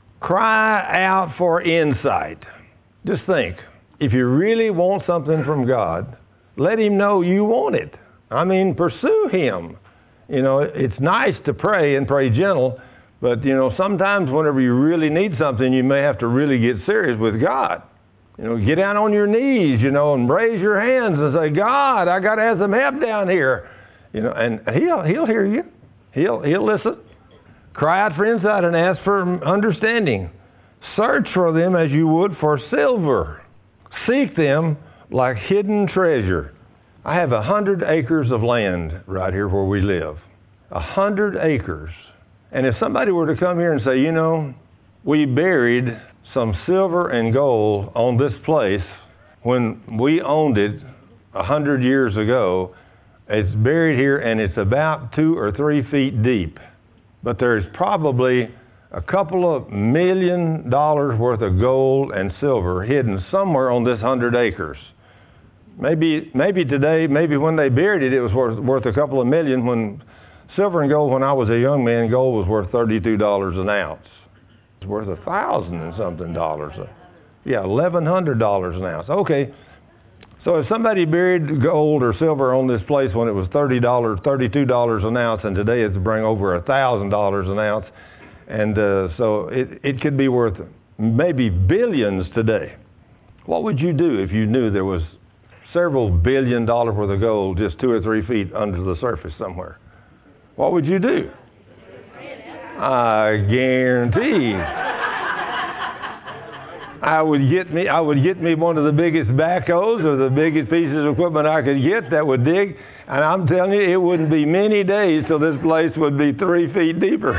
Cry out for insight. Just think, if you really want something from God, let him know you want it. I mean, pursue him. You know, it's nice to pray and pray gentle, but, you know, sometimes whenever you really need something, you may have to really get serious with God. You know, get down on your knees, you know, and raise your hands and say, God, I got to have some help down here. You know, and he'll, he'll hear you. He'll, he'll listen. Cry out for insight and ask for understanding. Search for them as you would for silver. Seek them like hidden treasure. I have a hundred acres of land right here where we live. A hundred acres. And if somebody were to come here and say, you know, we buried some silver and gold on this place when we owned it a hundred years ago, it's buried here and it's about two or three feet deep. But there's probably a couple of million dollars worth of gold and silver hidden somewhere on this hundred acres. Maybe, maybe today, maybe when they buried it, it was worth, worth a couple of million. When silver and gold, when I was a young man, gold was worth thirty-two dollars an ounce. It's worth a thousand and something dollars. Yeah, eleven hundred dollars an ounce. Okay, so if somebody buried gold or silver on this place when it was thirty dollars, thirty-two dollars an ounce, and today it's bring over a thousand dollars an ounce, and uh, so it, it could be worth maybe billions today. What would you do if you knew there was several billion dollars worth of gold just two or three feet under the surface somewhere? What would you do? I guarantee I would get me I would get me one of the biggest backhoes or the biggest pieces of equipment I could get that would dig, and I'm telling you, it wouldn't be many days till this place would be three feet deeper.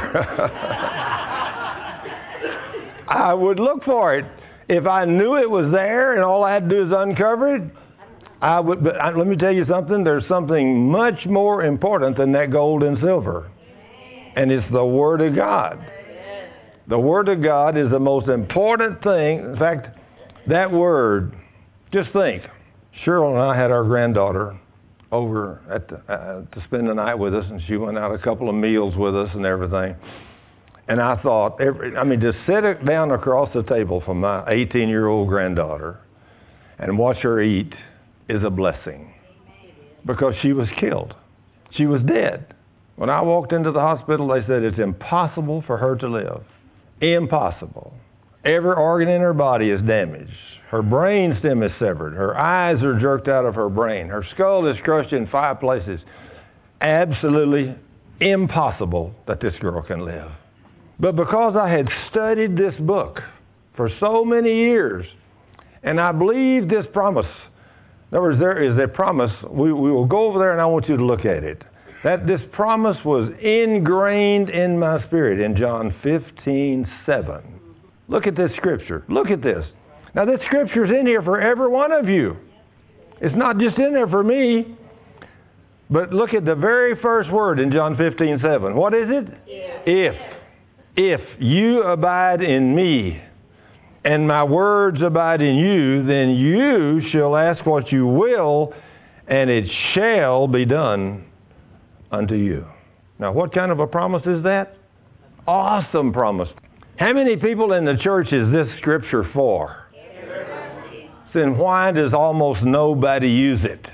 I would look for it. If I knew it was there and all I had to do is uncover it, I would, but let me tell you something, there's something much more important than that gold and silver. And it's the Word of God. The Word of God is the most important thing. In fact, that Word, just think, Cheryl and I had our granddaughter over at the, uh, to spend the night with us, and she went out a couple of meals with us and everything. And I thought, every, I mean, to sit it down across the table from my eighteen-year-old granddaughter and watch her eat is a blessing, because she was killed. She was dead. When I walked into the hospital, they said it's impossible for her to live. Impossible. Every organ in her body is damaged. Her brain stem is severed. Her eyes are jerked out of her brain. Her skull is crushed in five places. Absolutely impossible that this girl can live. But because I had studied this book for so many years, and I believed this promise. In other words, there is a promise. We, we will go over there and I want you to look at it. That this promise was ingrained in my spirit in John fifteen seven. Look at this scripture. Look at this. Now this scripture is in here for every one of you. It's not just in there for me. But look at the very first word in John fifteen seven. What is it? If. If you abide in me, and my words abide in you, then you shall ask what you will, and it shall be done unto you. Now, what kind of a promise is that? Awesome promise. How many people in the church is this scripture for? Everybody. Then why does almost nobody use it?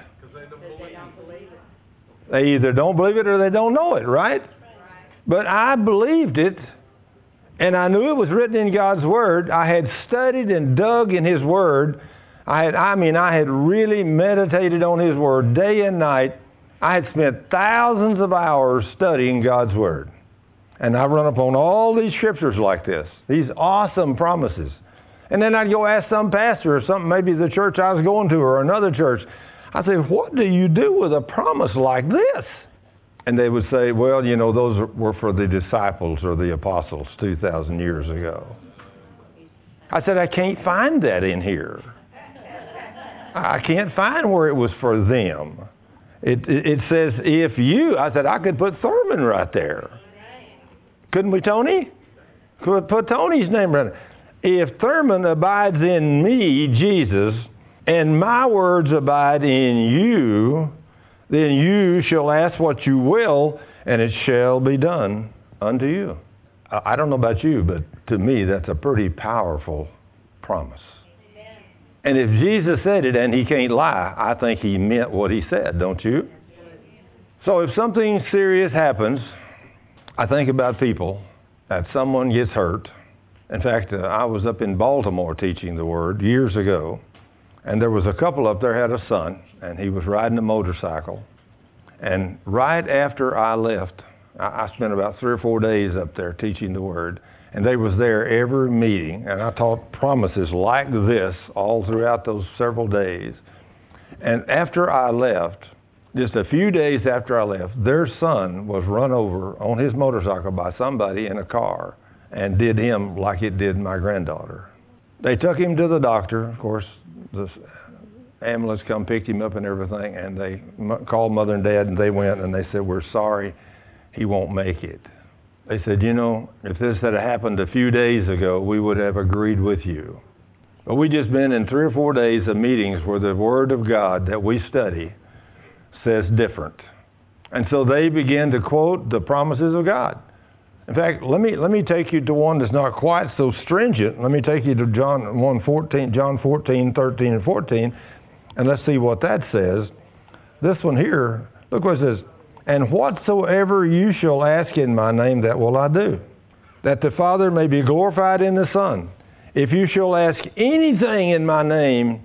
They either don't believe it or they don't know it, right? But I believed it. And I knew it was written in God's Word. I had studied and dug in His Word. I had, I mean, I had really meditated on His Word day and night. I had spent thousands of hours studying God's Word. And I run upon all these scriptures like this, these awesome promises. And then I'd go ask some pastor or something, maybe the church I was going to or another church. I'd say, what do you do with a promise like this? And they would say, well, you know, those were for the disciples or the apostles two thousand years ago. I said, I can't find that in here. I can't find where it was for them. It, it, it says, if you, I said, I could put Thurman right there. Couldn't we, Tony? Could put Tony's name right there. If Thurman abides in me, Jesus, and my words abide in you, then you shall ask what you will, and it shall be done unto you. I don't know about you, but to me, that's a pretty powerful promise. And if Jesus said it and He can't lie, I think He meant what He said, don't you? So if something serious happens, I think about people, that someone gets hurt. In fact, uh, I was up in Baltimore teaching the Word years ago, and there was a couple up there had a son, and he was riding a motorcycle. And right after I left, I, I spent about three or four days up there teaching the Word, and they was there every meeting, and I taught promises like this all throughout those several days. And after I left, just a few days after I left, their son was run over on his motorcycle by somebody in a car and did him like it did my granddaughter. They took him to the doctor. Of course, the ambulance come, picked him up and everything, and they m- called Mother and Dad, and they went, and they said, we're sorry, he won't make it. They said, you know, if this had happened a few days ago, we would have agreed with you. But we just been in three or four days of meetings where the Word of God that we study says different. And so they began to quote the promises of God. In fact, let me let me take you to one that's not quite so stringent. Let me take you to John one fourteen, John fourteen, thirteen, and fourteen, and let's see what that says. This one here, look what it says. And whatsoever you shall ask in my name, that will I do, that the Father may be glorified in the Son. If you shall ask anything in my name,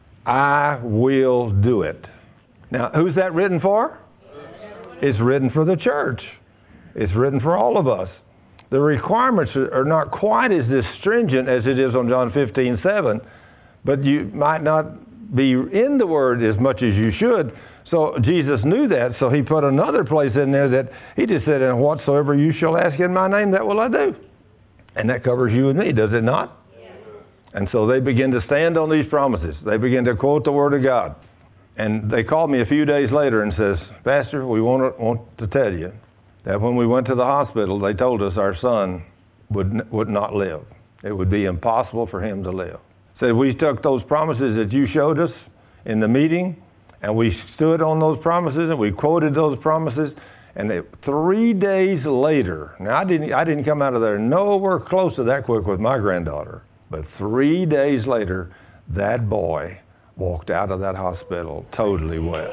I will do it. Now, who's that written for? It's written for the church. It's written for all of us. The requirements are not quite as stringent as it is on John fifteen seven, but you might not be in the Word as much as you should. So Jesus knew that, so He put another place in there that He just said, and whatsoever you shall ask in my name, that will I do. And that covers you and me, does it not? Yes. And so they begin to stand on these promises. They begin to quote the Word of God. And they called me a few days later and says, Pastor, we want to, want to tell you that when we went to the hospital, they told us our son would would not live. It would be impossible for him to live. So we took those promises that you showed us in the meeting, and we stood on those promises, and we quoted those promises. And it, three days later, now I didn't I didn't come out of there nowhere close to that quick with my granddaughter, but three days later, that boy walked out of that hospital totally well.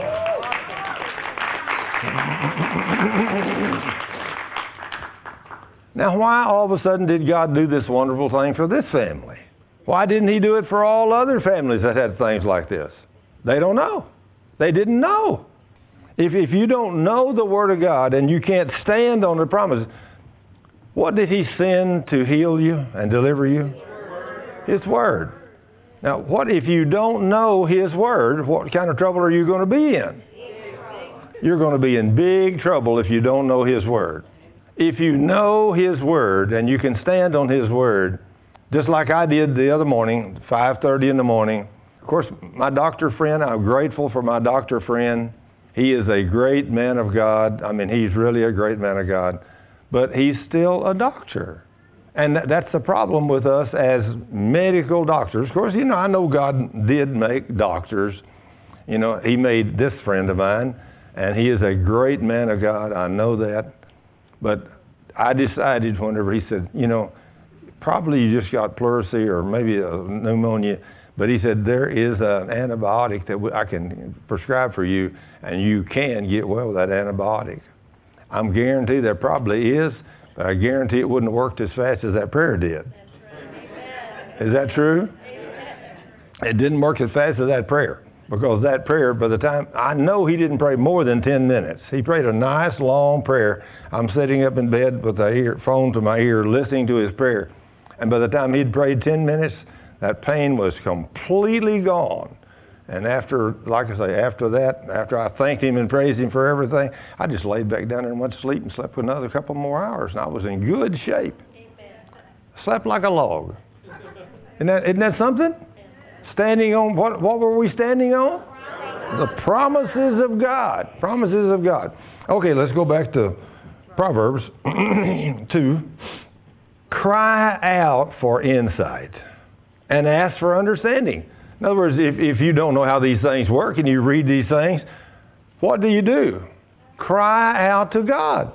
Now, why all of a sudden did God do this wonderful thing for this family? Why didn't He do it for all other families that had things like this? They don't know. They didn't know. If, if you don't know the Word of God and you can't stand on the promise, what did He send to heal you and deliver you? His Word. Now, what if you don't know His Word? What kind of trouble are you going to be in? You're going to be in big trouble if you don't know His Word. If you know His Word and you can stand on His Word, just like I did the other morning, five thirty in the morning. Of course, my doctor friend, I'm grateful for my doctor friend. He is a great man of God. I mean, he's really a great man of God. But he's still a doctor. And that's the problem with us as medical doctors. Of course, you know, I know God did make doctors. You know, He made this friend of mine, and he is a great man of God. I know that. But I decided whenever he said, you know, probably you just got pleurisy or maybe a pneumonia. But he said, there is an antibiotic that I can prescribe for you, and you can get well with that antibiotic. I'm guaranteed there probably is, but I guarantee it wouldn't have worked as fast as that prayer did. Is that true? It didn't work as fast as that prayer, because that prayer, by the time, I know he didn't pray more than ten minutes. He prayed a nice, long prayer. I'm sitting up in bed with the ear, phone to my ear, listening to his prayer. And by the time he'd prayed ten minutes, that pain was completely gone. And after, like I say, after that, after I thanked him and praised him for everything, I just laid back down there and went to sleep and slept for another couple more hours. And I was in good shape. Slept like a log. Isn't that, isn't that something? Standing on, what, what were we standing on? The promises of God. Promises of God. Okay, let's go back to Proverbs two. Cry out for insight and ask for understanding. In other words, if, if you don't know how these things work and you read these things, what do you do? Cry out to God.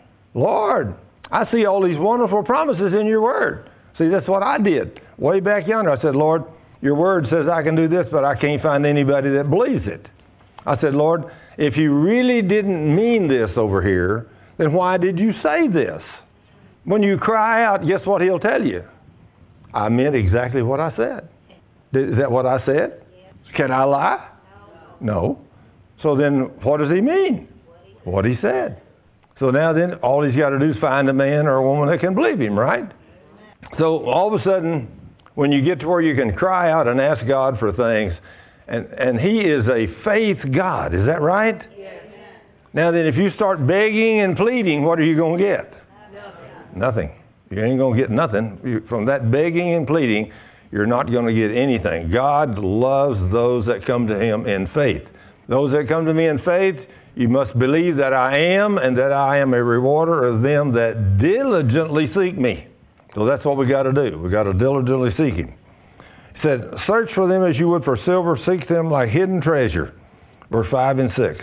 Lord, I see all these wonderful promises in your word. See, that's what I did. Way back yonder, I said, Lord, your word says I can do this, but I can't find anybody that believes it. I said, Lord, if you really didn't mean this over here, then why did you say this? When you cry out, guess what he'll tell you? I meant exactly what I said. Is that what I said? Can I lie? No. So then what does he mean? What he said. So now then, all he's got to do is find a man or a woman that can believe him, right? So all of a sudden, when you get to where you can cry out and ask God for things, and, and he is a faith God, is that right? Yes. Now then, if you start begging and pleading, what are you going to get? Nothing. Nothing. You ain't going to get nothing. You, from that begging and pleading, you're not going to get anything. God loves those that come to him in faith. Those that come to me in faith, you must believe that I am, and that I am a rewarder of them that diligently seek me. So that's what we got to do. We got to diligently seek him. He said, search for them as you would for silver, seek them like hidden treasure. Verse five and six.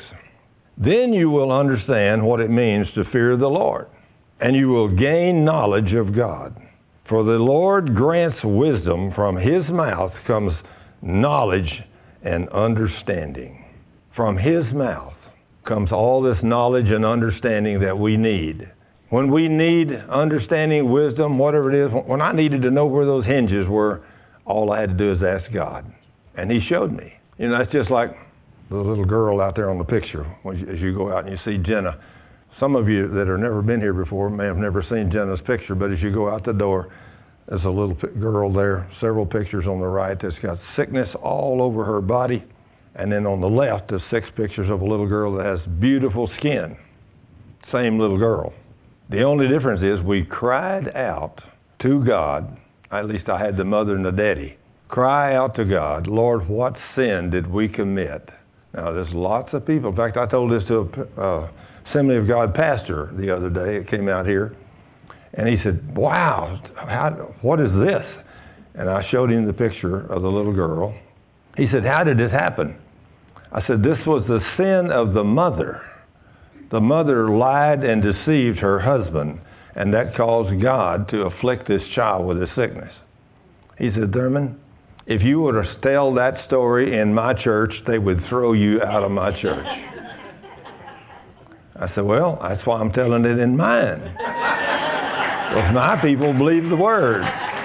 Then you will understand what it means to fear the Lord, and you will gain knowledge of God. For the Lord grants wisdom, from his mouth comes knowledge and understanding. From his mouth comes all this knowledge and understanding that we need. When we need understanding, wisdom, whatever it is, when I needed to know where those hinges were, all I had to do is ask God. And he showed me. You know, it's just like the little girl out there on the picture. As you go out and you see Jenna. Some of you that have never been here before may have never seen Jenna's picture, but as you go out the door, there's a little girl there, several pictures on the right that's got sickness all over her body. And then on the left, there's six pictures of a little girl that has beautiful skin. Same little girl. The only difference is we cried out to God. At least I had the mother and the daddy. Cry out to God, Lord, what sin did we commit? Now, there's lots of people. In fact, I told this to a uh, Assembly of God pastor the other day. It came out here. And he said, wow, how, what is this? And I showed him the picture of the little girl. He said, how did this happen? I said, this was the sin of the mother. The mother lied and deceived her husband, and that caused God to afflict this child with a sickness. He said, Thurman, if you were to tell that story in my church, they would throw you out of my church. I said, well, that's why I'm telling it in mine. Because my people believe the word.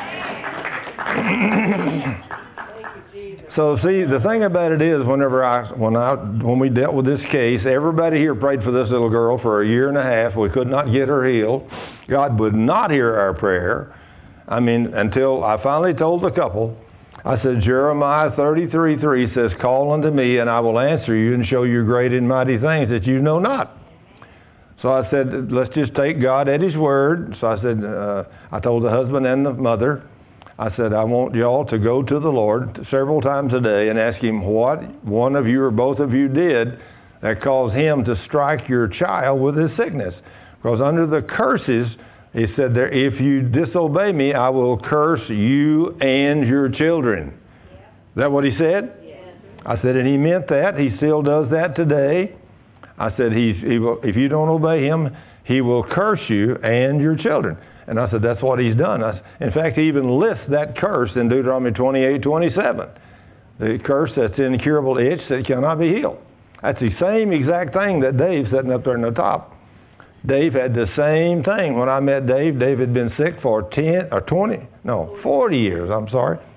So see, the thing about it is, whenever I, when I, when we dealt with this case, everybody here prayed for this little girl for a year and a half. We could not get her healed. God would not hear our prayer. I mean, until I finally told the couple, I said, Jeremiah thirty-three three says, call unto me and I will answer you and show you great and mighty things that you know not. So I said, let's just take God at his word. So I said, uh, I told the husband and the mother, I said, I want y'all to go to the Lord several times a day and ask him what one of you or both of you did that caused him to strike your child with his sickness. Because under the curses, he said, there, if you disobey me, I will curse you and your children. Is that what he said? Yes. I said, and he meant that. He still does that today. I said, he's, he will, if you don't obey him, he will curse you and your children. And I said, that's what he's done. I, in fact, he even lists that curse in Deuteronomy twenty-eight twenty-seven. The curse that's an incurable itch that cannot be healed. That's the same exact thing that Dave's sitting up there in the top. Dave had the same thing. When I met Dave, Dave had been sick for ten or twenty, no, forty years, I'm sorry.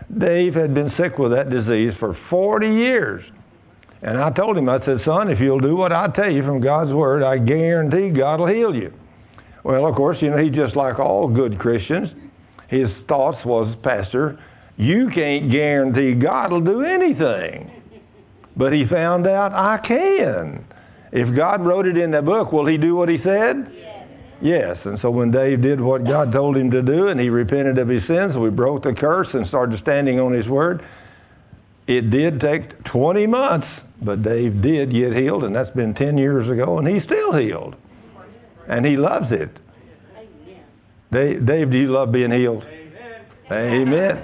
Dave had been sick with that disease for forty years. And I told him, I said, son, if you'll do what I tell you from God's Word, I guarantee God will heal you. Well, of course, you know, he's just like all good Christians. His thoughts was, Pastor, you can't guarantee God will do anything. But he found out I can. If God wrote it in the book, will he do what he said? Yes. Yes. And so when Dave did what God told him to do and he repented of his sins, we broke the curse and started standing on his word. It did take twenty months, but Dave did get healed, and that's been ten years ago, and he's still healed. And he loves it. Dave, Dave, do you love being healed? Amen. Amen.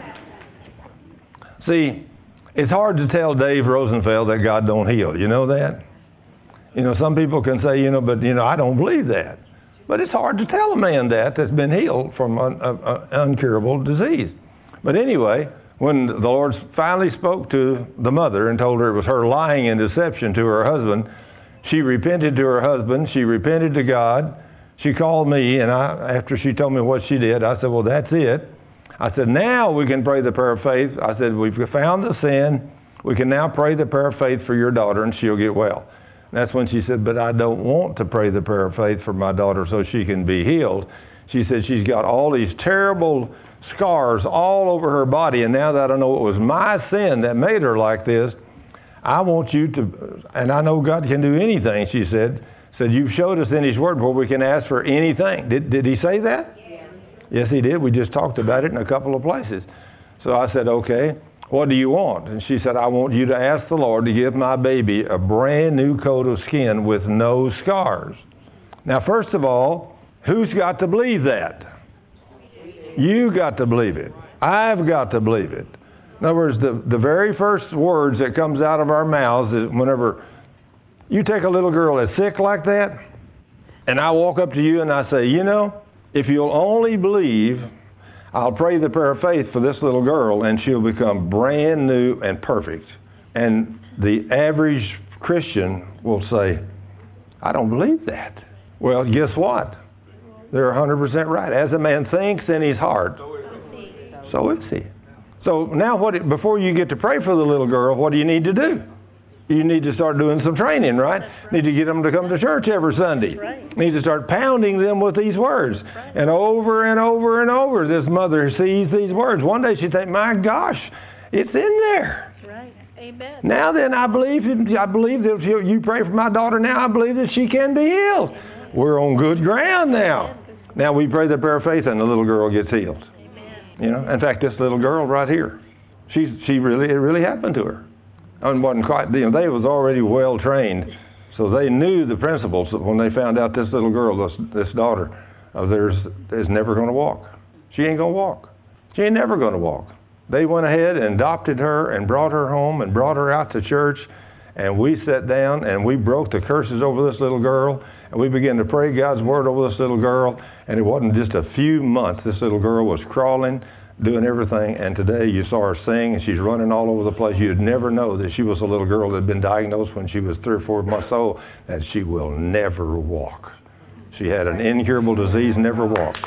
See, it's hard to tell Dave Rosenfeld that God don't heal. You know that? You know, some people can say, you know, but, you know, I don't believe that. But it's hard to tell a man that that's been healed from an uncurable disease. But anyway, when the Lord finally spoke to the mother and told her it was her lying and deception to her husband, she repented to her husband. She repented to God. She called me, and I, after she told me what she did, I said, well, that's it. I said, now we can pray the prayer of faith. I said, we've found the sin. We can now pray the prayer of faith for your daughter, and she'll get well. And that's when she said, but I don't want to pray the prayer of faith for my daughter so she can be healed. She said she's got all these terrible scars all over her body, and now that I know it was my sin that made her like this, I want you to, and I know God can do anything, she said, said, you've showed us in His Word where we can ask for anything. Did, did He say that? Yes. Yes, He did. We just talked about it in a couple of places. So I said, okay, what do you want? And she said, I want you to ask the Lord to give my baby a brand new coat of skin with no scars. Now, first of all, who's got to believe that? You got to believe it. I've got to believe it. In other words, the, the very first words that comes out of our mouths is whenever you take a little girl that's sick like that, and I walk up to you and I say, you know, if you'll only believe, I'll pray the prayer of faith for this little girl, and she'll become brand new and perfect. And the average Christian will say, I don't believe that. Well, guess what? They're one hundred percent right. As a man thinks in his heart, so is he. So now, what? Before you get to pray for the little girl, what do you need to do? You need to start doing some training, right? right. Need to get them to come to church every Sunday. Right. Need to start pounding them with these words. Right. And over and over and over, this mother sees these words. One day she thinks, my gosh, it's in there. Right. Amen. Now then, I believe, I believe that if you, you pray for my daughter now, I believe that she can be healed. Amen. We're on good ground now. Amen. Now we pray the prayer of faith and the little girl gets healed. Amen. You know, in fact, this little girl right here, she's, she really, it really happened to her. And wasn't quite, you know, they was already well trained, so they knew the principles when they found out this little girl, this, this daughter of theirs, is never going to walk. She ain't going to walk. She ain't never going to walk. They went ahead and adopted her and brought her home and brought her out to church, and we sat down and we broke the curses over this little girl, and we began to pray God's word over this little girl, and it wasn't just a few months. This little girl was crawling, doing everything, and today you saw her sing, and she's running all over the place. You'd never know that she was a little girl that had been diagnosed when she was three or four months old, that she will never walk. She had an incurable disease, never walked.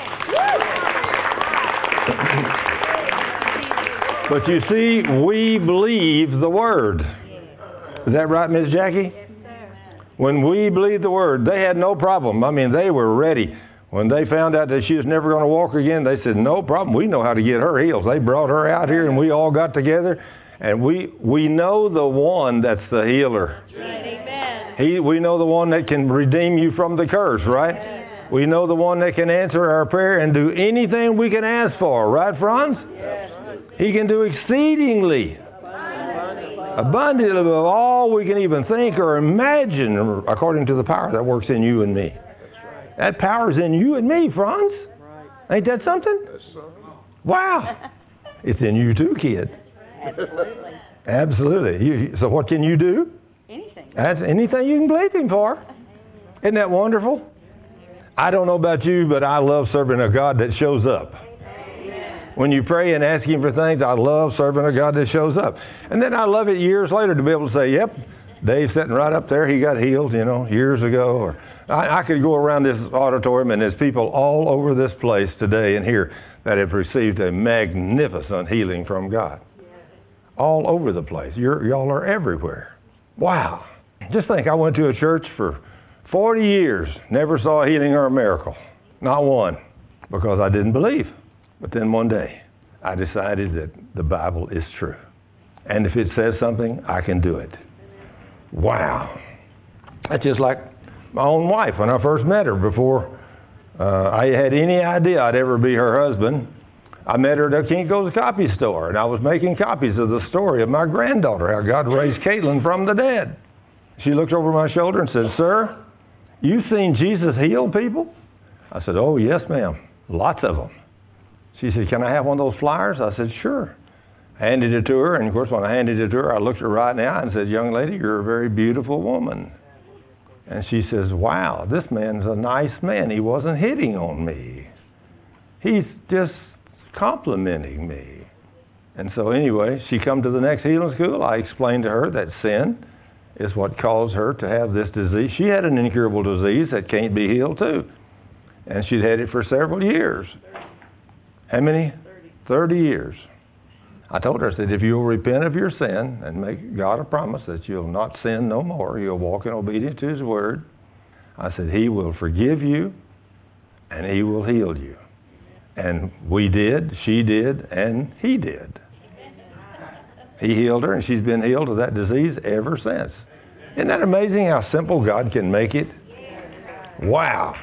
But you see, we believe the Word. Is that right, Miss Jackie? When we believe the Word, they had no problem. I mean, they were ready. When they found out that she was never going to walk again, they said, no problem. We know how to get her healed. They brought her out here, and we all got together. And we we know the one that's the healer. Amen. He, we know the one that can redeem you from the curse, right? Yes. We know the one that can answer our prayer and do anything we can ask for. Right, Franz? Yes. He can do exceedingly, abundantly above all we can even think or imagine, according to the power that works in you and me. That power's in you and me, Franz. Right. Ain't that something? Yes, sir. Wow. It's in you too, kid. Absolutely. Absolutely. You, so what can you do? Anything. That's anything you can believe Him for. Isn't that wonderful? I don't know about you, but I love serving a God that shows up. Amen. When you pray and ask Him for things, I love serving a God that shows up. And then I love it years later to be able to say, yep, Dave's sitting right up there. He got healed, you know, years ago. Or I, I could go around this auditorium and there's people all over this place today and here that have received a magnificent healing from God. All over the place. You're, y'all are everywhere. Wow. Just think, I went to a church for forty years, never saw a healing or a miracle. Not one, because I didn't believe. But then one day, I decided that the Bible is true. And if it says something, I can do it. Wow. That's just like my own wife when I first met her before uh, I had any idea I'd ever be her husband. I met her at a Kinko's copy store, and I was making copies of the story of my granddaughter, how God raised Caitlin from the dead. She looked over my shoulder and said, "Sir, you've seen Jesus heal people?" I said, "Oh, yes, ma'am. Lots of them." She said, "Can I have one of those flyers?" I said, "Sure." I handed it to her, and of course, when I handed it to her, I looked her right in the eye and said, "Young lady, you're a very beautiful woman." And she says, "Wow, this man's a nice man. He wasn't hitting on me. He's just complimenting me." And so anyway, she come to the next healing school. I explained to her that sin is what caused her to have this disease. She had an incurable disease that can't be healed too. And she'd had it for several years. How many? thirty years. I told her, I said, if you'll repent of your sin and make God a promise that you'll not sin no more, you'll walk in obedience to His Word, I said, He will forgive you and He will heal you. And we did, she did, and He did. He healed her, and she's been healed of that disease ever since. Isn't that amazing how simple God can make it? Wow.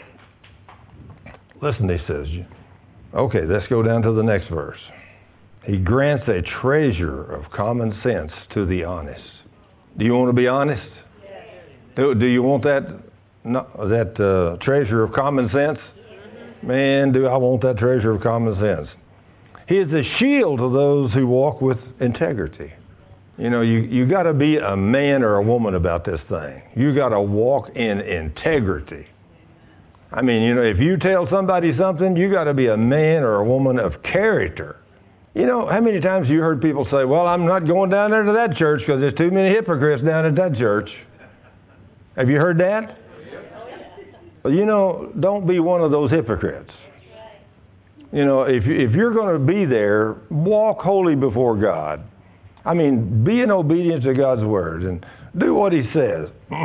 Listen, He says, okay, let's go down to the next verse. He grants a treasure of common sense to the honest. Do you want to be honest? Do, do you want that, no, that uh, treasure of common sense? Man, do I want that treasure of common sense. He is a shield to those who walk with integrity. You know, you, you got to be a man or a woman about this thing. You got to walk in integrity. I mean, you know, if you tell somebody something, you got to be a man or a woman of character. You know, how many times you heard people say, well, I'm not going down there to that church because there's too many hypocrites down at that church. Have you heard that? Well, you know, don't be one of those hypocrites. You know, if, you, if you're going to be there, walk holy before God. I mean, be in obedience to God's word and do what He says.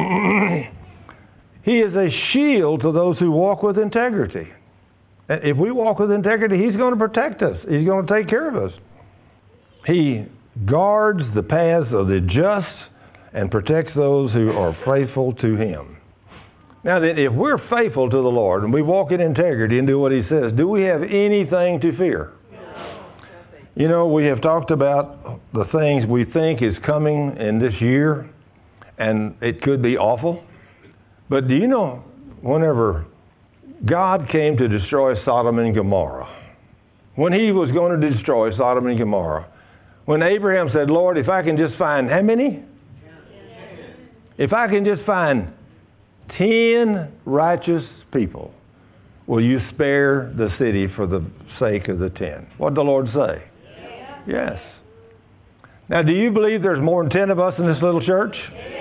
He is a shield to those who walk with integrity. And if we walk with integrity, He's going to protect us. He's going to take care of us. He guards the paths of the just and protects those who are faithful to Him. Now then, if we're faithful to the Lord and we walk in integrity and do what He says, do we have anything to fear? You know, we have talked about the things we think is coming in this year, and it could be awful. But do you know, whenever God came to destroy Sodom and Gomorrah, when He was going to destroy Sodom and Gomorrah, when Abraham said, Lord, if I can just find, how many? If I can just find ten righteous people, will you spare the city for the sake of the ten? What did the Lord say? Yes. Now, do you believe there's more than ten of us in this little church?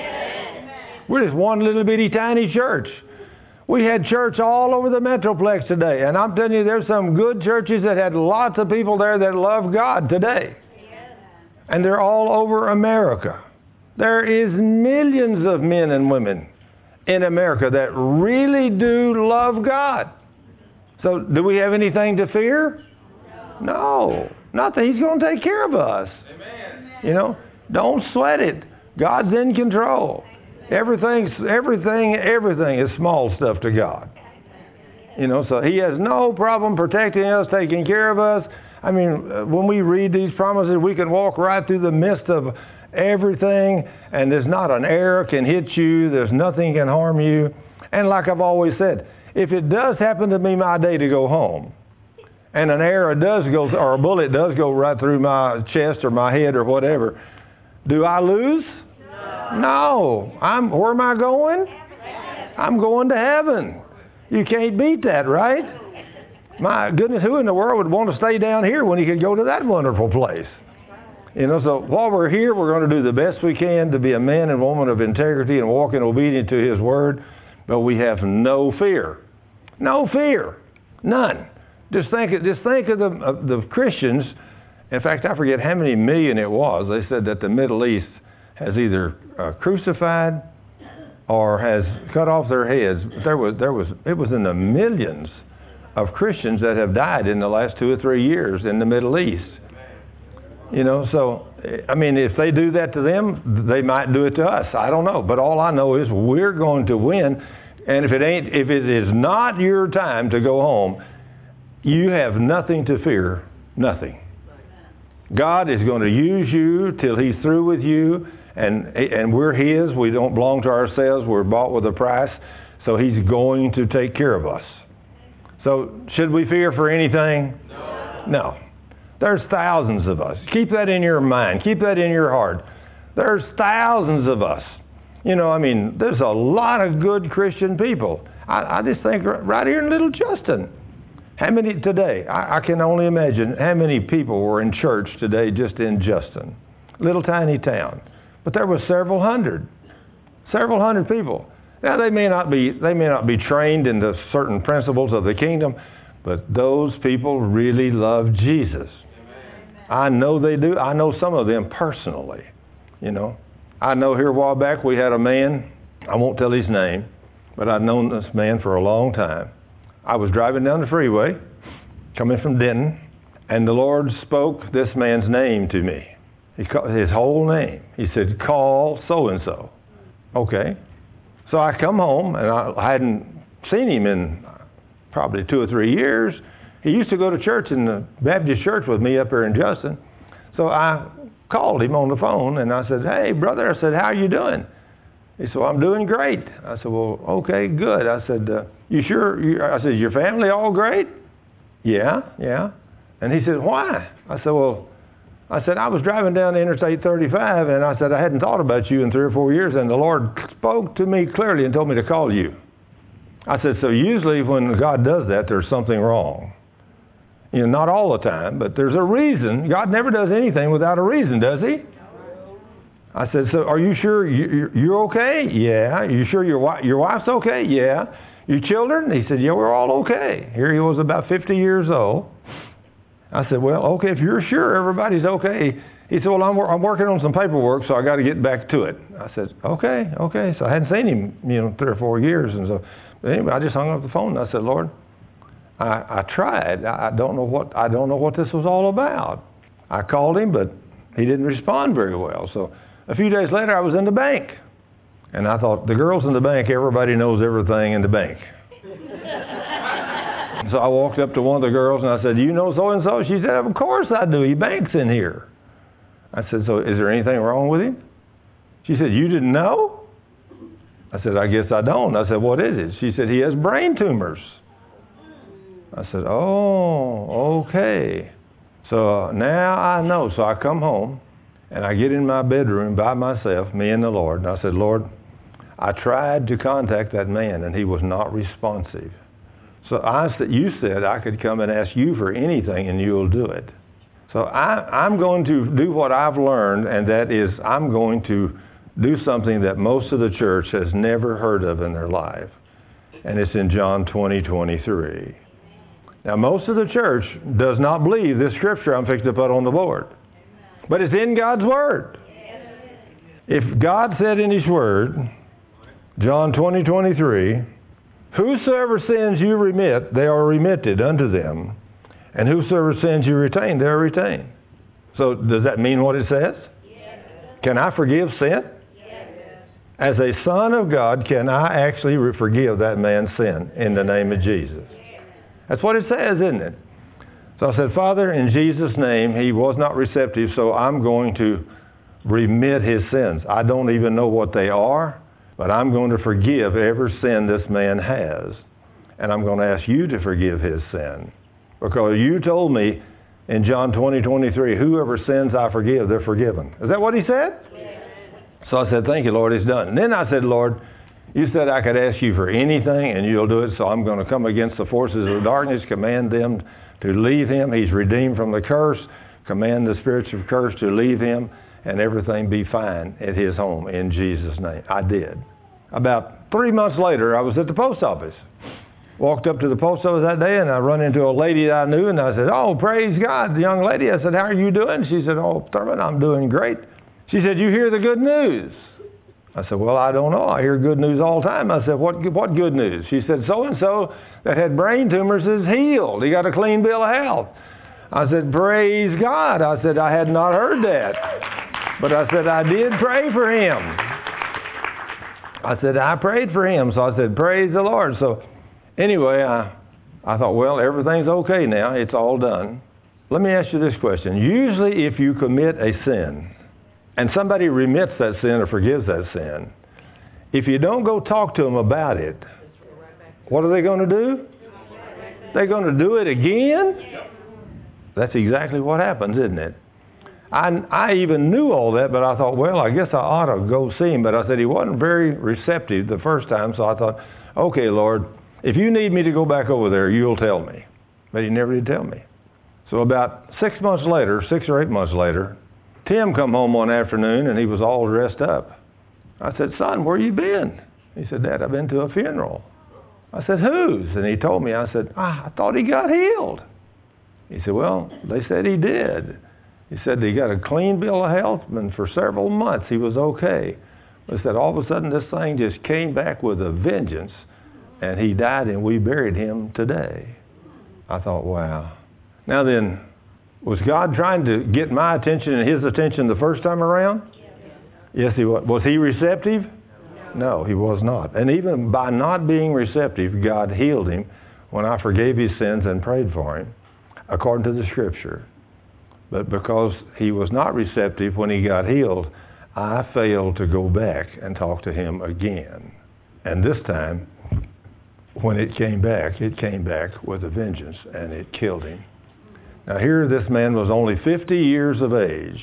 We're just one little bitty tiny church. We had church all over the Metroplex today, and I'm telling you, there's some good churches that had lots of people there that love God today. And they're all over America. There is millions of men and women in America that really do love God. So do we have anything to fear? No. Not that He's going to take care of us. Amen. You know, don't sweat it. God's in control. Everything's, everything, everything is small stuff to God. You know, so He has no problem protecting us, taking care of us. I mean, when we read these promises, we can walk right through the midst of everything, and there's not an error can hit you. There's nothing can harm you. And like I've always said, if it does happen to be my day to go home, and an arrow does go, or a bullet does go right through my chest or my head or whatever, do I lose? No. No. I'm, where am I going? I'm going to heaven. You can't beat that, right? My goodness, who in the world would want to stay down here when he could go to that wonderful place? You know, so while we're here, we're going to do the best we can to be a man and woman of integrity and walk in obedience to His Word. But we have no fear. No fear. None. Just think, just think of the, of the Christians. In fact, I forget how many million it was. They said that the Middle East has either uh, crucified or has cut off their heads. There was, there was, it was in the millions of Christians that have died in the last two or three years in the Middle East. You know, so, I mean, if they do that to them, they might do it to us. I don't know. But all I know is we're going to win. And if it ain't, if it is not your time to go home, you have nothing to fear. Nothing. God is going to use you till He's through with you. And, and we're His. We don't belong to ourselves. We're bought with a price. So He's going to take care of us. So should we fear for anything? No. No. There's thousands of us. Keep that in your mind. Keep that in your heart. There's thousands of us. You know, I mean, there's a lot of good Christian people. I, I just think right here in Little Justin. How many today? I, I can only imagine how many people were in church today just in Justin. Little tiny town. But there were several hundred. Several hundred people. Now, they may not be, they may not be trained in the certain principles of the kingdom, but those people really love Jesus. I know they do. I know some of them personally, you know. I know here a while back we had a man, I won't tell his name, but I've known this man for a long time. I was driving down the freeway, coming from Denton, and the Lord spoke this man's name to me. He called his whole name. He said, call so-and-so. Okay. So I come home, and I hadn't seen him in probably two or three years. He used to go to church in the Baptist church with me up here in Justin. So I called him on the phone, and I said, hey, brother, I said, how are you doing? He said, well, I'm doing great. I said, well, okay, good. I said, uh, you sure? You, I said, your family all great? Yeah, yeah. And he said, why? I said, well, I said, I was driving down the Interstate thirty-five, and I said, I hadn't thought about you in three or four years, and the Lord spoke to me clearly and told me to call you. I said, so usually when God does that, there's something wrong. You know, not all the time, but there's a reason. God never does anything without a reason, does He? I said, so are you sure you, you're okay? Yeah. You sure your, wife, your wife's okay? Yeah. Your children? He said, yeah, we're all okay. Here he was about fifty years old. I said, well, okay, if you're sure everybody's okay. He said, well, I'm, I'm working on some paperwork, so I got to get back to it. I said, okay, okay. So I hadn't seen him, you know, three or four years. And so but anyway, I just hung up the phone and I said, Lord, I, I tried. I, I don't know what I don't know what this was all about. I called him, but he didn't respond very well. So a few days later, I was in the bank. And I thought, the girls in the bank, everybody knows everything in the bank. So I walked up to one of the girls and I said, do you know so-and-so? She said, of course I do. He banks in here. I said, so is there anything wrong with him? She said, you didn't know? I said, I guess I don't. I said, what is it? She said, he has brain tumors. I said, oh, okay. So uh, now I know. So I come home and I get in my bedroom by myself, me and the Lord. And I said, Lord, I tried to contact that man and he was not responsive. So I said, you said I could come and ask you for anything and you'll do it. So I, I'm going to do what I've learned, and that is I'm going to do something that most of the church has never heard of in their life. And it's in John twenty, twenty-three. Now, most of the church does not believe this scripture I'm fixing to put on the board. But it's in God's Word. If God said in His Word, John twenty, twenty-three, whosoever sins you remit, they are remitted unto them. And whosoever sins you retain, they are retained. So does that mean what it says? Yes. Can I forgive sin? Yes. As a son of God, can I actually forgive that man's sin in the name of Jesus? That's what it says, isn't it? So I said, Father, in Jesus' name, he was not receptive, so I'm going to remit his sins. I don't even know what they are, but I'm going to forgive every sin this man has. And I'm going to ask you to forgive his sin. Because you told me in John twenty, twenty-three, whoever sins I forgive, they're forgiven. Is that what he said? Yes. So I said, thank you, Lord, it's done. And then I said, Lord, you said I could ask you for anything and you'll do it, so I'm going to come against the forces of darkness, command them to leave him. He's redeemed from the curse. Command the spirits of curse to leave him, and everything be fine at his home in Jesus' name. I did. About three months later, I was at the post office. Walked up to the post office that day, and I run into a lady that I knew, and I said, "Oh, praise God." The young lady, I said, "How are you doing?" She said, "Oh, Thurman, I'm doing great." She said, "You hear the good news?" I said, "Well, I don't know. I hear good news all the time." I said, what, what good news? She said, "So-and-so that had brain tumors is healed. He got a clean bill of health." I said, "Praise God." I said, "I had not heard that. But I said, I did pray for him." I said, "I prayed for him." So I said, "Praise the Lord." So anyway, I, I thought, well, everything's okay now. It's all done. Let me ask you this question. Usually if you commit a sin, and somebody remits that sin or forgives that sin, if you don't go talk to them about it, what are they going to do? They're going to do it again? That's exactly what happens, isn't it? I, I even knew all that, but I thought, well, I guess I ought to go see him. But I said he wasn't very receptive the first time, so I thought, okay, Lord, if you need me to go back over there, you'll tell me. But he never did tell me. So about six months later, six or eight months later, Tim come home one afternoon, and he was all dressed up. I said, "Son, where you been?" He said, "Dad, I've been to a funeral." I said, "Whose?" And he told me. I said, ah, "I thought he got healed." He said, "Well, they said he did." He said he got a clean bill of health, and for several months he was okay. But he said all of a sudden this thing just came back with a vengeance, and he died, and we buried him today. I thought, wow. Now then, was God trying to get my attention and his attention the first time around? Yes, he was. Was he receptive? No, he was not. And even by not being receptive, God healed him when I forgave his sins and prayed for him, according to the Scripture. But because he was not receptive when he got healed, I failed to go back and talk to him again. And this time, when it came back, it came back with a vengeance, and it killed him. Now here this man was only fifty years of age.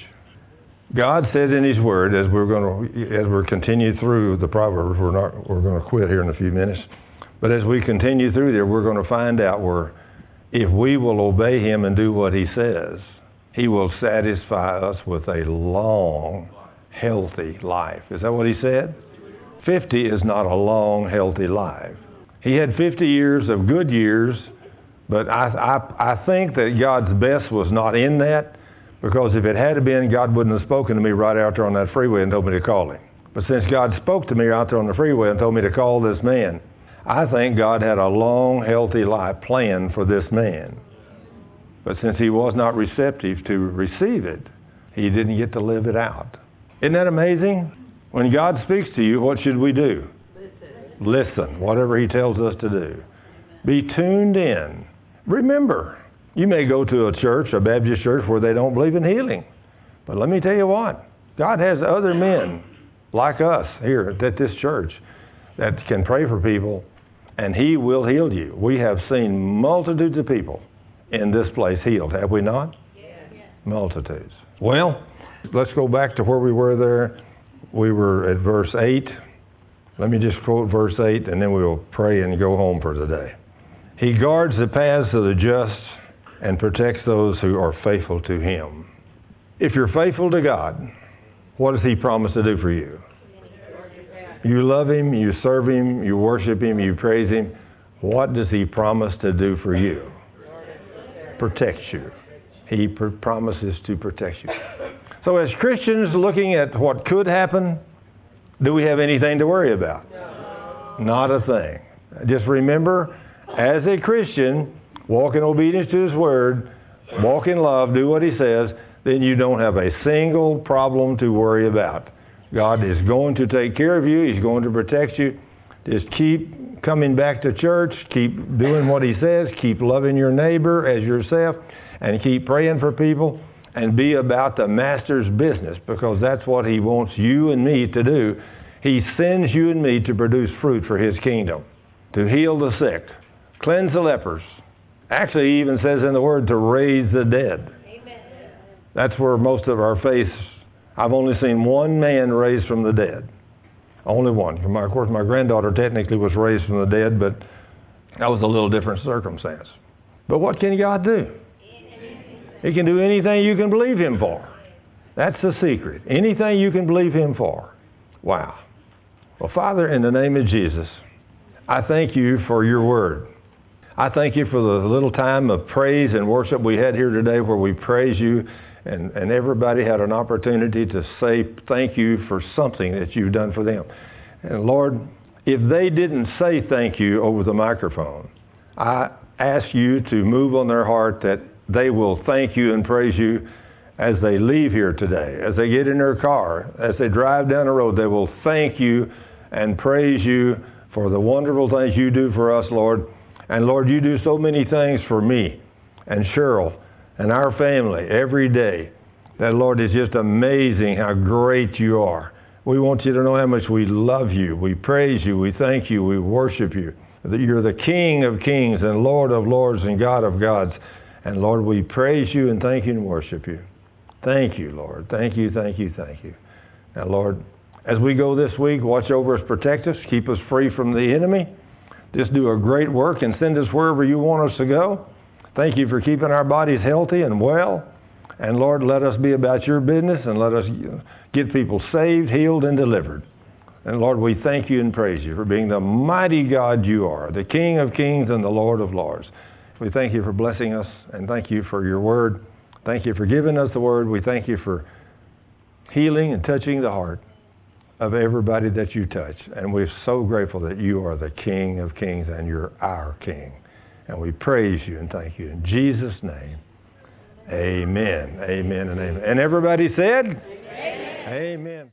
God said in his word, as we're going to, as we're continue through the Proverbs, we're not, we're going to quit here in a few minutes, but as we continue through there, we're going to find out where if we will obey him and do what he says, he will satisfy us with a long, healthy life. Is that what he said? fifty is not a long, healthy life. He had fifty years of good years, but I, I, I think that God's best was not in that, because if it had been, God wouldn't have spoken to me right out there on that freeway and told me to call him. But since God spoke to me out there on the freeway and told me to call this man, I think God had a long, healthy life planned for this man. But since he was not receptive to receive it, he didn't get to live it out. Isn't that amazing? When God speaks to you, what should we do? Listen. Listen, whatever he tells us to do. Be tuned in. Remember, you may go to a church, a Baptist church, where they don't believe in healing. But let me tell you what, God has other men like us here at this church that can pray for people, and he will heal you. We have seen multitudes of people in this place healed, have we not? Yes. Multitudes. Well, let's go back to where we were there. We were at verse eight. Let me just quote verse eight, and then we will pray and go home for today. He guards the paths of the just and protects those who are faithful to him. If you're faithful to God, what does he promise to do for you? You love him, you serve him, you worship him, you praise him. What does he promise to do for you? Protect you. He pr- promises to protect you. So as Christians looking at what could happen, do we have anything to worry about? No. Not a thing. Just remember, as a Christian, walk in obedience to his word, walk in love, do what he says, then you don't have a single problem to worry about. God is going to take care of you. He's going to protect you. Just keep coming back to church. Keep doing what he says. Keep loving your neighbor as yourself. And keep praying for people. And be about the master's business, because that's what he wants you and me to do. He sends you and me to produce fruit for his kingdom. To heal the sick. Cleanse the lepers. Actually, he even says in the word to raise the dead. Amen. That's where most of our faith. I've only seen one man raised from the dead. Only one. Of course, my granddaughter technically was raised from the dead, but that was a little different circumstance. But what can God do? He can do anything you can believe him for. That's the secret. Anything you can believe him for. Wow. Well, Father, in the name of Jesus, I thank you for your word. I thank you for the little time of praise and worship we had here today where we praise you and, and everybody had an opportunity to say thank you for something that you've done for them. And Lord, if they didn't say thank you over the microphone, I ask you to move on their heart that they will thank you and praise you as they leave here today, as they get in their car, as they drive down the road. They will thank you and praise you for the wonderful things you do for us, Lord. And Lord, you do so many things for me and Cheryl and our family every day that, Lord, is just amazing how great you are. We want you to know how much we love you. We praise you. We thank you. We worship you. That you're the King of kings and Lord of lords and God of gods. And Lord, we praise you and thank you and worship you. Thank you, Lord. Thank you, thank you, thank you. Now, Lord, as we go this week, watch over us, protect us, keep us free from the enemy. Just do a great work and send us wherever you want us to go. Thank you for keeping our bodies healthy and well. And Lord, let us be about your business and let us get people saved, healed, and delivered. And Lord, we thank you and praise you for being the mighty God you are, the King of kings and the Lord of lords. We thank you for blessing us and thank you for your word. Thank you for giving us the word. We thank you for healing and touching the heart of everybody that you touch. And we're so grateful that you are the King of kings and you're our King. And we praise you and thank you. In Jesus' name, amen, amen, and amen. And everybody said? Amen. Amen.